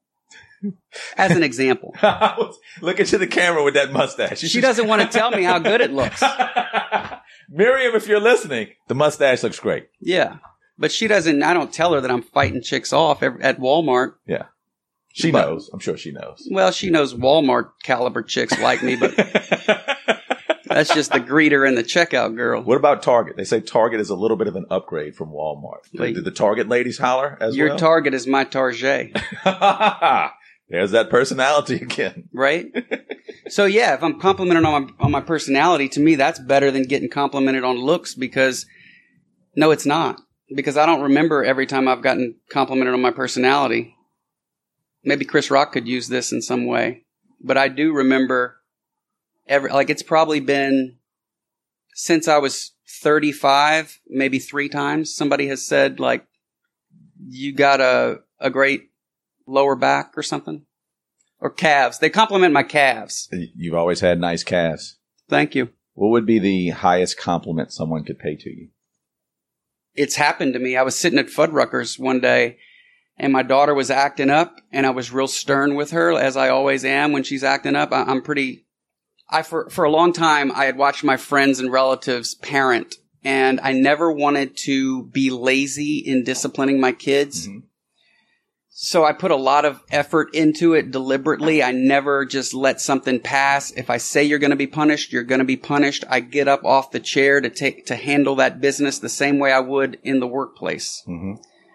As an example. Look into the camera with that mustache. She doesn't want to tell me how good it looks. Miriam, if you're listening, the mustache looks great. Yeah. But she doesn't, I don't tell her that I'm fighting chicks off at Walmart. Yeah. She knows. I'm sure she knows. Well, she knows Walmart caliber chicks like me, but that's just the greeter and the checkout girl. What about Target? They say Target is a little bit of an upgrade from Walmart. Did the Target ladies holler as well? Your Target is my Target. There's that personality again. Right? So yeah, if I'm complimented on my personality, to me that's better than getting complimented on looks because, no, it's not. Because I don't remember every time I've gotten complimented on my personality. Maybe Chris Rock could use this in some way. But I do remember it's probably been since I was 35, maybe 3 times somebody has said like, "You got a great lower back," or something. Or calves. They compliment my calves. You've always had nice calves. Thank you. What would be the highest compliment someone could pay to you? It's happened to me. I was sitting at Fuddruckers one day and my daughter was acting up and I was real stern with her, as I always am when she's acting up. For a long time, I had watched my friends and relatives parent, and I never wanted to be lazy in disciplining my kids. Mm-hmm. So I put a lot of effort into it deliberately. I never just let something pass. If I say you're going to be punished, you're going to be punished. I get up off the chair to handle that business the same way I would in the workplace. Mm-hmm.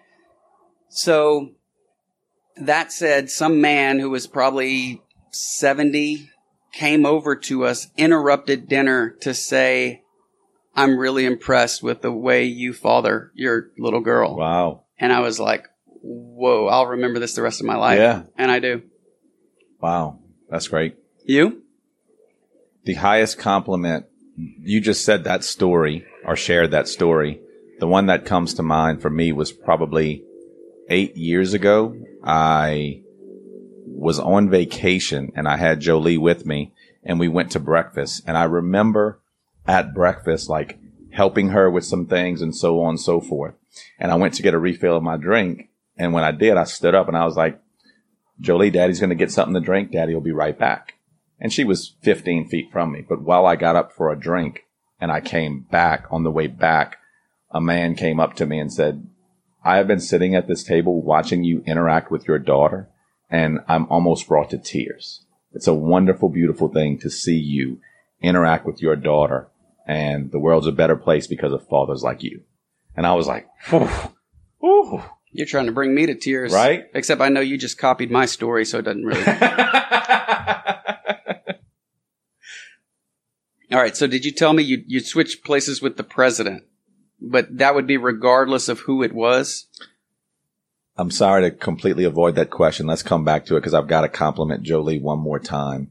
So that said, some man who was probably 70 came over to us, interrupted dinner to say, "I'm really impressed with the way you father your little girl." Wow. And I was like, whoa, I'll remember this the rest of my life. Yeah. And I do. Wow. That's great. You? The highest compliment, you just said that story or shared that story. The one that comes to mind for me was probably 8 years ago. I was on vacation and I had Jolie with me and we went to breakfast. And I remember at breakfast, like helping her with some things and so on and so forth. And I went to get a refill of my drink. And when I did, I stood up and I was like, "Jolie, Daddy's going to get something to drink. Daddy will be right back." And she was 15 feet from me. But while I got up for a drink and I came back, on the way back, a man came up to me and said, "I have been sitting at this table watching you interact with your daughter, and I'm almost brought to tears. It's a wonderful, beautiful thing to see you interact with your daughter, and the world's a better place because of fathers like you." And I was like, whew, whew. You're trying to bring me to tears. Right? Except I know you just copied my story, so it doesn't really. All right. So did you tell me you'd switch places with the president, but that would be regardless of who it was? I'm sorry to completely avoid that question. Let's come back to it because I've got to compliment Jolie one more time.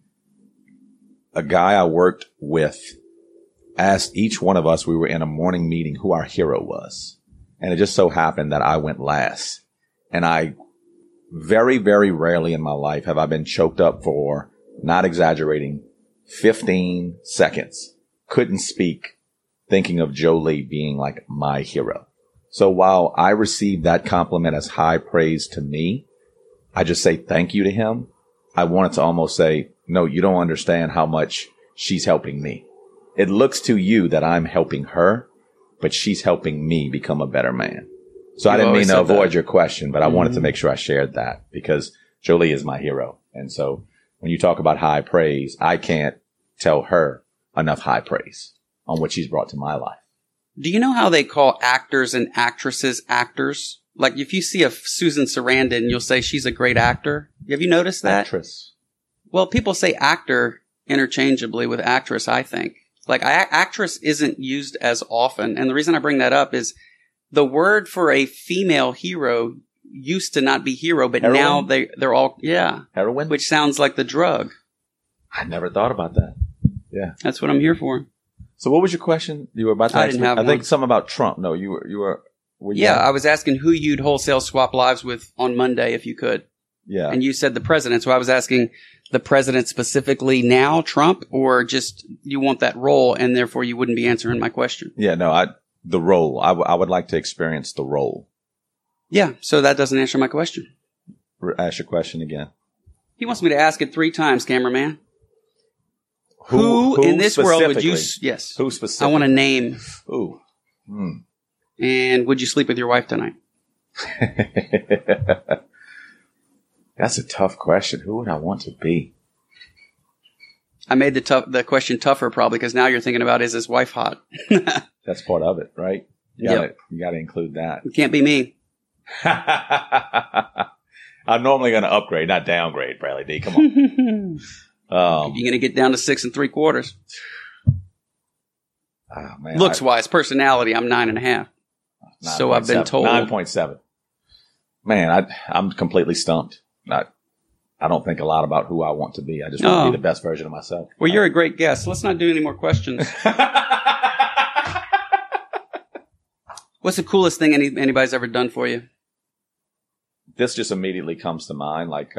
A guy I worked with asked each one of us, we were in a morning meeting, who our hero was. And it just so happened that I went last. And I very, very rarely in my life have I been choked up for, not exaggerating, 15 seconds. Couldn't speak, thinking of Jolie being like my hero. So while I received that compliment as high praise to me, I just say thank you to him. I wanted to almost say, no, you don't understand how much she's helping me. It looks to you that I'm helping her, but she's helping me become a better man. So I didn't mean to avoid your question, but I wanted to make sure I shared that because Jolie is my hero. And so when you talk about high praise, I can't tell her enough high praise on what she's brought to my life. Do you know how they call actors and actresses actors? Like if you see a Susan Sarandon, you'll say she's a great actor. Have you noticed that? Actress. Well, people say actor interchangeably with actress, I think. Like actress isn't used as often. And the reason I bring that up is the word for a female hero used to not be hero, but Heroine? now they're all, Heroin? which sounds like the drug. I never thought about that. Yeah. That's what I'm here for. So what was your question? You were about to I ask didn't me? have I think one. something about Trump. No, you were Yeah, I was asking who you'd wholesale swap lives with on Monday if you could. Yeah. And you said the president. So I was asking the president specifically now, Trump, or just you want that role and therefore you wouldn't be answering my question? Yeah, no, the role. I would like to experience the role. Yeah, so that doesn't answer my question. Ask your question again. He wants me to ask it 3 times, cameraman. Who in this world would you... Yes. Who specifically? I want a name. Who? And would you sleep with your wife tonight? That's a tough question. Who would I want to be? I made the question tougher probably because now you're thinking about, is his wife hot? That's part of it, right? You gotta include that. It can't be me. I'm normally going to upgrade, not downgrade, Bradley D. Come on. You're going to get down to 6 3/4. Oh, man, Looks wise, personality, I'm 9.5. So I've been told. 9.7. Man, I'm completely stumped. I don't think a lot about who I want to be. I just want to be the best version of myself. Well, you're a great guest. Let's not do any more questions. What's the coolest thing anybody's ever done for you? This just immediately comes to mind. Like,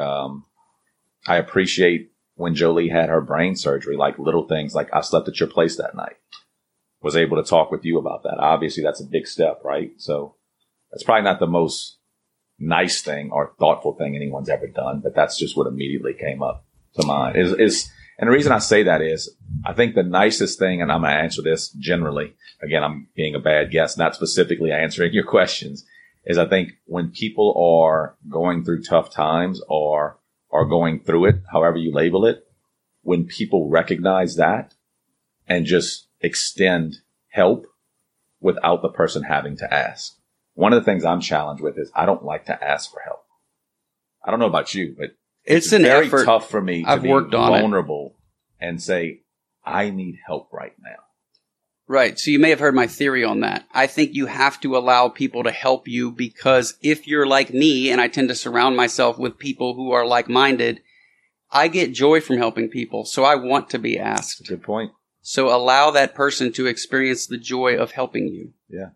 I appreciate when Jolie had her brain surgery, like little things like I slept at your place that night. Was able to talk with you about that. Obviously, that's a big step, right? So that's probably not the most nice thing or thoughtful thing anyone's ever done, but that's just what immediately came up to mind. And the reason I say that is I think the nicest thing, and I'm going to answer this generally, again, I'm being a bad guest, not specifically answering your questions, is I think when people are going through tough times or are going through it, however you label it, when people recognize that and just extend help without the person having to ask. One of the things I'm challenged with is I don't like to ask for help. I don't know about you, but it's an very effort. tough for me to I've be worked on vulnerable and say, I need help right now. Right. So you may have heard my theory on that. I think you have to allow people to help you because if you're like me, and I tend to surround myself with people who are like-minded, I get joy from helping people. So I want to be asked. That's a good point. So allow that person to experience the joy of helping you. Yeah.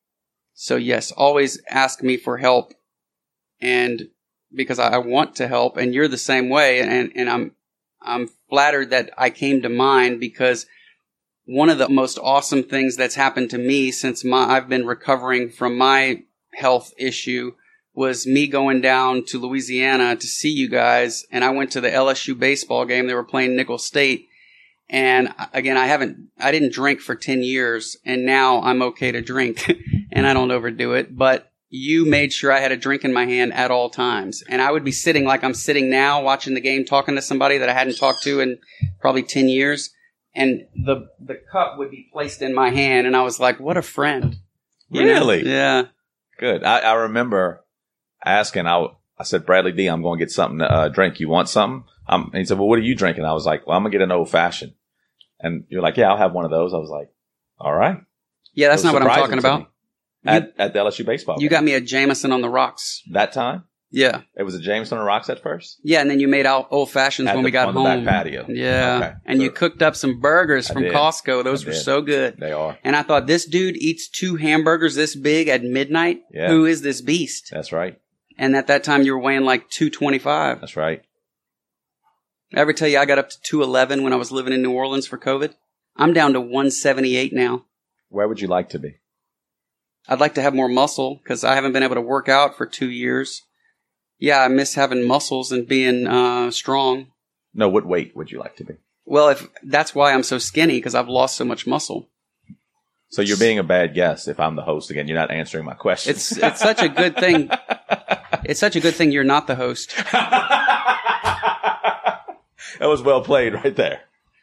So yes, always ask me for help, and because I want to help, and you're the same way, and I'm flattered that I came to mind because one of the most awesome things that's happened to me since I've been recovering from my health issue was me going down to Louisiana to see you guys, and I went to the LSU baseball game. They were playing Nicholls State. And again, I didn't drink for 10 years, and now I'm okay to drink and I don't overdo it, but you made sure I had a drink in my hand at all times. And I would be sitting like I'm sitting now watching the game, talking to somebody that I hadn't talked to in probably 10 years. And the cup would be placed in my hand, and I was like, what a friend. You Really? know? Yeah. Good. I remember asking, I said, Bradley D, I'm going to get something to drink. You want something? And he said, well, what are you drinking? I was like, well, I'm going to get an old fashioned. And you're like, yeah, I'll have one of those. I was like, all right. Yeah, that's not what I'm talking about. At the LSU baseball game. You got me a Jameson on the rocks. That time? Yeah. It was a Jameson on the rocks at first? Yeah, and then you made out old fashions when we got home. On the back patio. Yeah. Okay. And you cooked up some burgers from Costco. Those were so good. They are. And I thought, this dude eats 2 hamburgers this big at midnight? Yeah. Who is this beast? That's right. And at that time, you were weighing like 225. That's right. I ever tell you I got up to 211 when I was living in New Orleans for COVID? I'm down to 178 now. Where would you like to be? I'd like to have more muscle because I haven't been able to work out for 2 years. Yeah, I miss having muscles and being strong. No, what weight would you like to be? Well, that's why I'm so skinny, because I've lost so much muscle. So you're being a bad guest if I'm the host again. You're not answering my question. It's such a good thing. It's such a good thing you're not the host. That was well played right there.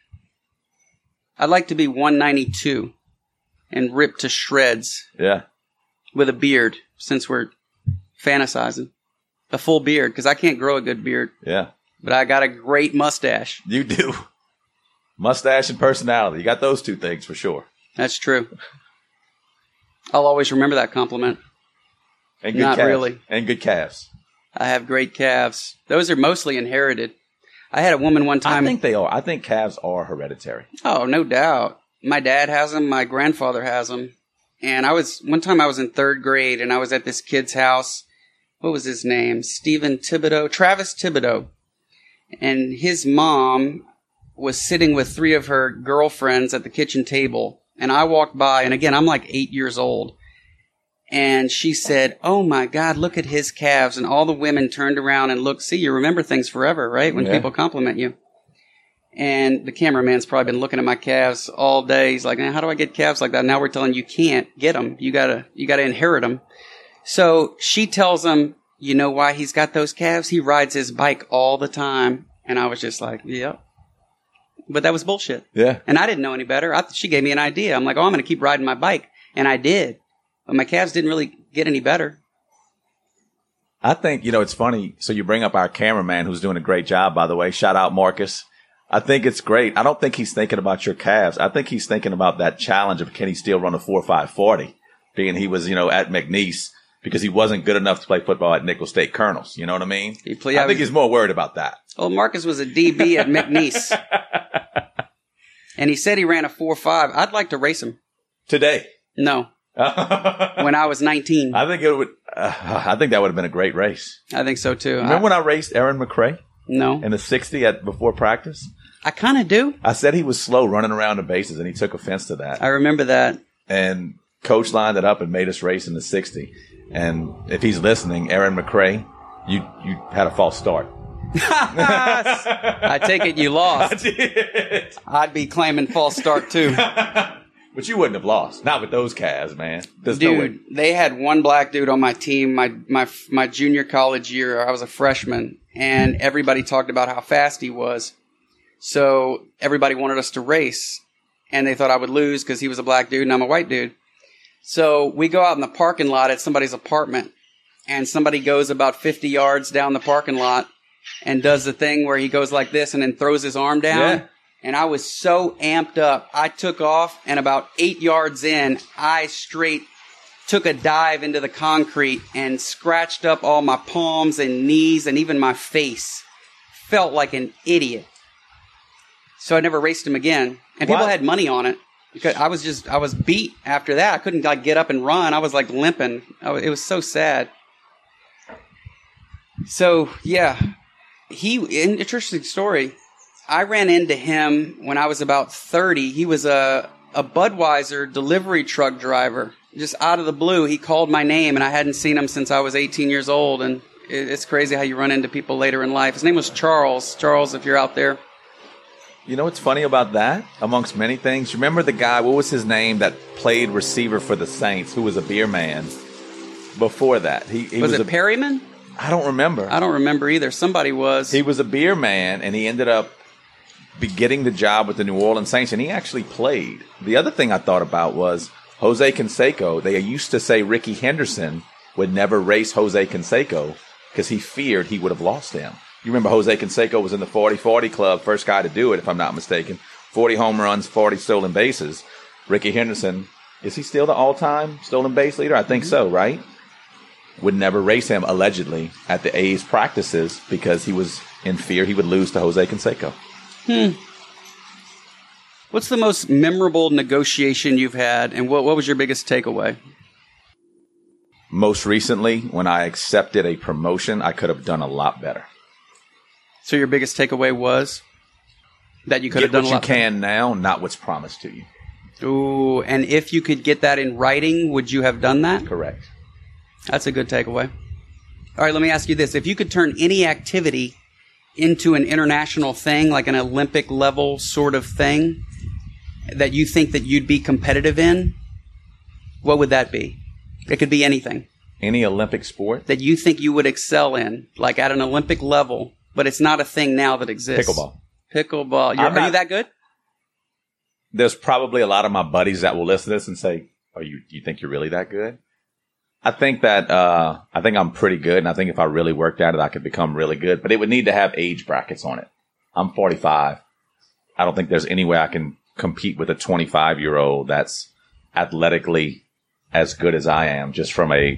I'd like to be 192 and ripped to shreds. Yeah. With a beard, since we're fantasizing. A full beard, because I can't grow a good beard. Yeah. But I got a great mustache. You do. Mustache and personality. You got those 2 things for sure. That's true. I'll always remember that compliment. And good Not calves. really. And good calves. I have great calves. Those are mostly inherited. I had a woman one time. I think they are. I think calves are hereditary. Oh, no doubt. My dad has them. My grandfather has them. And one time I was in 3rd grade and I was at this kid's house. What was his name? Travis Thibodeau. And his mom was sitting with 3 of her girlfriends at the kitchen table. And I walked by, and again, I'm like 8 years old. And she said, "Oh my God, look at his calves." And all the women turned around and looked. See, you remember things forever, right? When people compliment you. And the cameraman's probably been looking at my calves all day. He's like, "How do I get calves like that?" Now we're telling you can't get them. You gotta inherit them. So she tells him, "You know why he's got those calves? He rides his bike all the time." And I was just like, "Yep." But that was bullshit. Yeah. And I didn't know any better. She gave me an idea. I'm like, I'm going to keep riding my bike. And I did. But my calves didn't really get any better. I think, it's funny. So you bring up our cameraman who's doing a great job, by the way. Shout out, Marcus. I think it's great. I don't think he's thinking about your calves. I think he's thinking about that challenge of can he still run a 4.540, being he was, at McNeese, because he wasn't good enough to play football at Nicholls State Colonels. You know what I mean? I think he's more worried about that. Well, Marcus was a DB at McNeese. And he said he ran a 4.5. I'd like to race him. Today? No. When I was 19. I think I think that would have been a great race. I think so too. Remember when I raced Aaron McCray? No. In the 60 before practice? I kind of do. I said he was slow running around the bases, and he took offense to that. I remember that. And Coach lined it up and made us race in the 60. And if he's listening, Aaron McCray, you had a false start. I take it you lost. I did. I'd be claiming false start too. But you wouldn't have lost. Not with those calves, man. There's dude, no way. They had one black dude on my team my junior college year. I was a freshman, and everybody talked about how fast he was. So everybody wanted us to race, and they thought I would lose because he was a black dude and I'm a white dude. So we go out in the parking lot at somebody's apartment, and somebody goes about 50 yards down the parking lot and does the thing where he goes like this and then throws his arm down. Yeah. And I was so amped up. I took off, and about 8 yards in, I straight took a dive into the concrete and scratched up all my palms and knees and even my face. Felt like an idiot. So I never raced him again. And people had money on it. Because I was beat after that. I couldn't get up and run. I was limping. It was so sad. So, yeah. Interesting story. I ran into him when I was about 30. He was a Budweiser delivery truck driver. Just out of the blue, he called my name, and I hadn't seen him since I was 18 years old. And it's crazy how you run into people later in life. His name was Charles. Charles, if you're out there. You know what's funny about that? Amongst many things, you remember the guy, what was his name, that played receiver for the Saints, who was a beer man before that? He was it Perryman? I don't remember. I don't remember either. Somebody was. He was a beer man, and he ended up getting the job with the New Orleans Saints, and he actually played. The other thing I thought about was Jose Canseco. They used to say Ricky Henderson would never race Jose Canseco because he feared he would have lost him. You remember Jose Canseco was in the 40-40 club, first guy to do it, if I'm not mistaken. 40 home runs, 40 stolen bases. Rickey Henderson, is he still the all-time stolen base leader? I think so, right? Would never race him, allegedly, at the A's practices because he was in fear he would lose to Jose Canseco. What's the most memorable negotiation you've had, and what was your biggest takeaway? Most recently, when I accepted a promotion, I could have done a lot better. So your biggest takeaway was that you could have done a lot better? Get what you can now, not what's promised to you. Ooh, and if you could get that in writing, would you have done that? Correct. That's a good takeaway. All right, let me ask you this. If you could turn any activity into an international thing, like an Olympic level sort of thing, that you think that you'd be competitive in, what would that be? It could be anything. Any Olympic sport? That you think you would excel in, like at an Olympic level, but it's not a thing now that exists. Pickleball. Pickleball. Are you that good? There's probably a lot of my buddies that will listen to this and say, "Oh, you think you're really that good?" I think that I think I'm pretty good, and I think if I really worked at it, I could become really good. But it would need to have age brackets on it. I'm 45. I don't think there's any way I can compete with a 25-year-old that's athletically as good as I am. Just from a,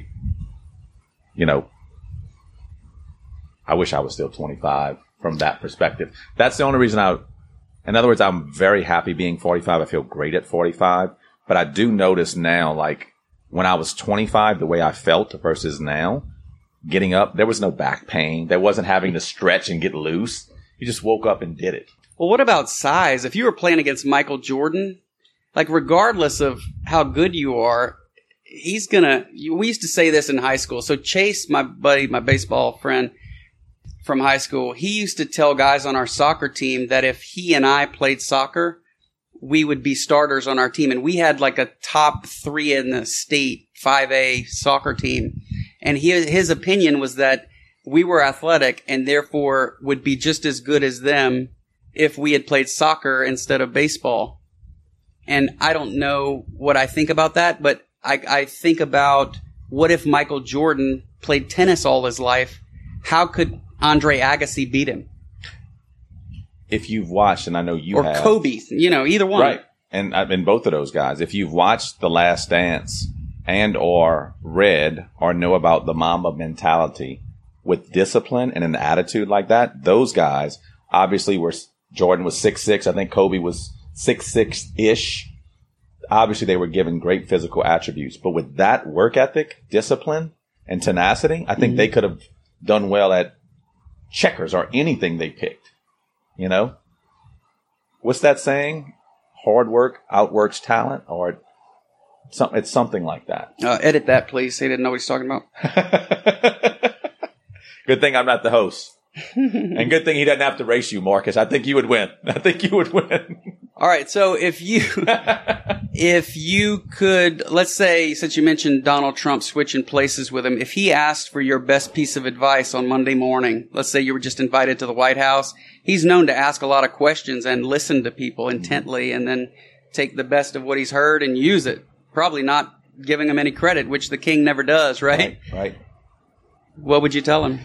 I wish I was still 25 from that perspective. That's the only reason in other words, I'm very happy being 45. I feel great at 45. But I do notice now, like when I was 25, the way I felt versus now, getting up, there was no back pain. There wasn't having to stretch and get loose. You just woke up and did it. Well, what about size? If you were playing against Michael Jordan, like regardless of how good you are, we used to say this in high school. So Chase, my buddy, my baseball friend from high school, he used to tell guys on our soccer team that if he and I played soccer, we would be starters on our team. And we had like a top 3 in the state 5A soccer team. And his opinion was that we were athletic and therefore would be just as good as them if we had played soccer instead of baseball. And I don't know what I think about that, but I think about what if Michael Jordan played tennis all his life? How could Andre Agassi beat him? If you've watched, and I know you have. Or Kobe, either one. Right. And I've been both of those guys. If you've watched The Last Dance and or read or know about the Mamba mentality with discipline and an attitude like that, those guys obviously Jordan was 6'6". I think Kobe was 6'6"-ish. Obviously, they were given great physical attributes. But with that work ethic, discipline, and tenacity, I think they could have done well at checkers or anything they picked. What's that saying? Hard work outworks talent, or it's something like that. Edit that, please. He didn't know what he's talking about. Good thing I'm not the host. And good thing he doesn't have to race you, Marcus. I think you would win. All right. So if you could, let's say, since you mentioned Donald Trump switching places with him, if he asked for your best piece of advice on Monday morning, let's say you were just invited to the White House, he's known to ask a lot of questions and listen to people intently and then take the best of what he's heard and use it. Probably not giving him any credit, which the king never does, right? Right. What would you tell him?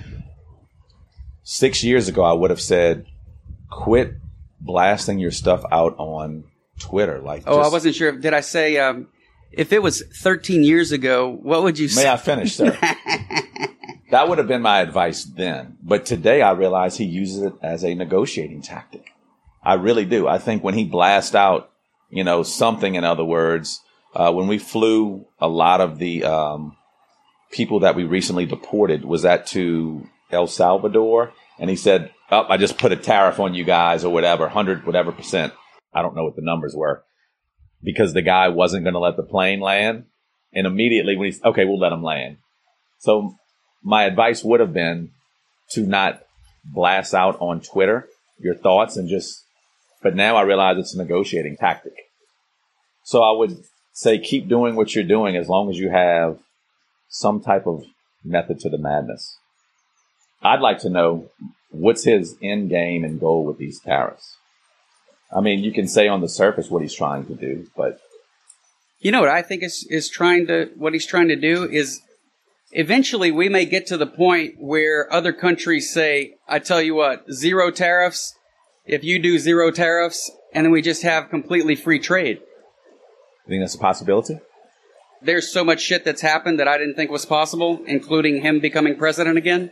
6 years ago, I would have said, quit blasting your stuff out on Twitter. I wasn't sure. Did I say, if it was 13 years ago, what would you say? May I finish, sir? That would have been my advice then. But today I realize he uses it as a negotiating tactic. I really do. I think when he blasts out, something, in other words, when we flew, a lot of the people that we recently deported was to El Salvador. And he said, I just put a tariff on you guys or whatever, 100, whatever percent. I don't know what the numbers were, because the guy wasn't going to let the plane land. And immediately when okay, we'll let him land. So my advice would have been to not blast out on Twitter your thoughts but now I realize it's a negotiating tactic. So I would say keep doing what you're doing as long as you have some type of method to the madness. I'd like to know what's his end game and goal with these tariffs. I mean, you can say on the surface what he's trying to do, but what I think what he's trying to do is eventually we may get to the point where other countries say, I tell you what, 0 tariffs. If you do 0 tariffs, and then we just have completely free trade. You think that's a possibility? There's so much shit that's happened that I didn't think was possible, including him becoming president again.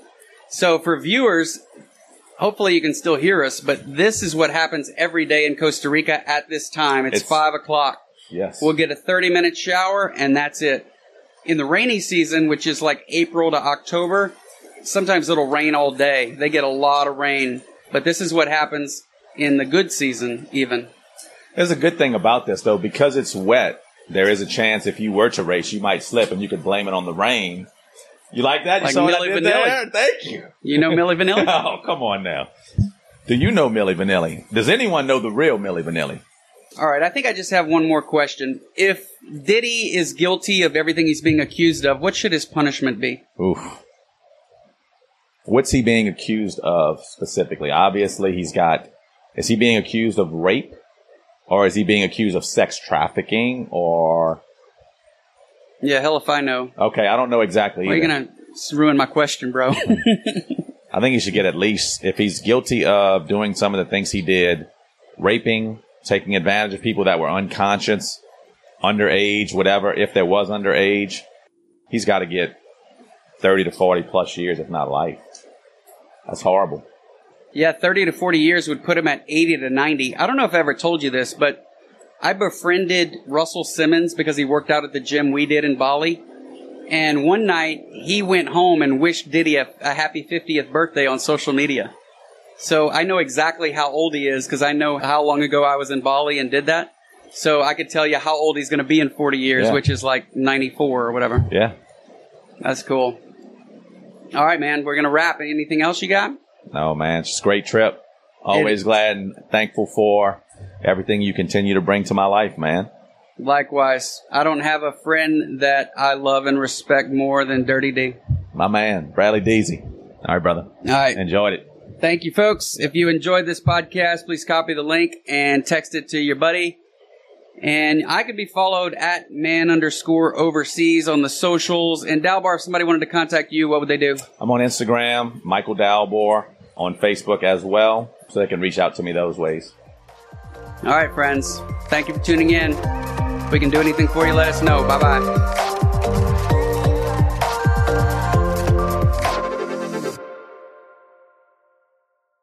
So for viewers, hopefully you can still hear us, but this is what happens every day in Costa Rica at this time. It's 5 o'clock. Yes. We'll get a 30-minute shower, and that's it. In the rainy season, which is like April to October, sometimes it'll rain all day. They get a lot of rain. But this is what happens in the good season, even. There's a good thing about this, though. Because it's wet, there is a chance if you were to race, you might slip, and you could blame it on the rain. You like that? You like saw Milli what I did Vanilli. there? Thank you. You know Milli Vanilli? Oh, come on now. Do you know Milli Vanilli? Does anyone know the real Milli Vanilli? All right, I think I just have one more question. If Diddy is guilty of everything he's being accused of, what should his punishment be? Oof. What's he being accused of specifically? Obviously, is he being accused of rape? Or is he being accused of sex trafficking? Or... Yeah, hell if I know. Okay, I don't know exactly. Why are you going to ruin my question, bro? I think he should get at least, if he's guilty of doing some of the things he did, raping, taking advantage of people that were unconscious, underage, whatever, if there was underage, he's got to get 30 to 40 plus years, if not life. That's horrible. Yeah, 30 to 40 years would put him at 80 to 90. I don't know if I ever told you this, but I befriended Russell Simmons because he worked out at the gym we did in Bali. And one night, he went home and wished Diddy a happy 50th birthday on social media. So I know exactly how old he is because I know how long ago I was in Bali and did that. So I could tell you how old he's going to be in 40 years, which is like 94 or whatever. Yeah. That's cool. All right, man. We're going to wrap. Anything else you got? No, man. It's just a great trip. Always glad and thankful for everything you continue to bring to my life, man. Likewise. I don't have a friend that I love and respect more than Dirty D. My man, Bradley Deasy. All right, brother. All right. Enjoyed it. Thank you, folks. If you enjoyed this podcast, please copy the link and text it to your buddy. And I could be followed at man_overseas on the socials. And Dalbar, if somebody wanted to contact you, what would they do? I'm on Instagram, Michael Dalbar, on Facebook as well, so they can reach out to me those ways. All right, friends. Thank you for tuning in. If we can do anything for you, let us know. Bye-bye.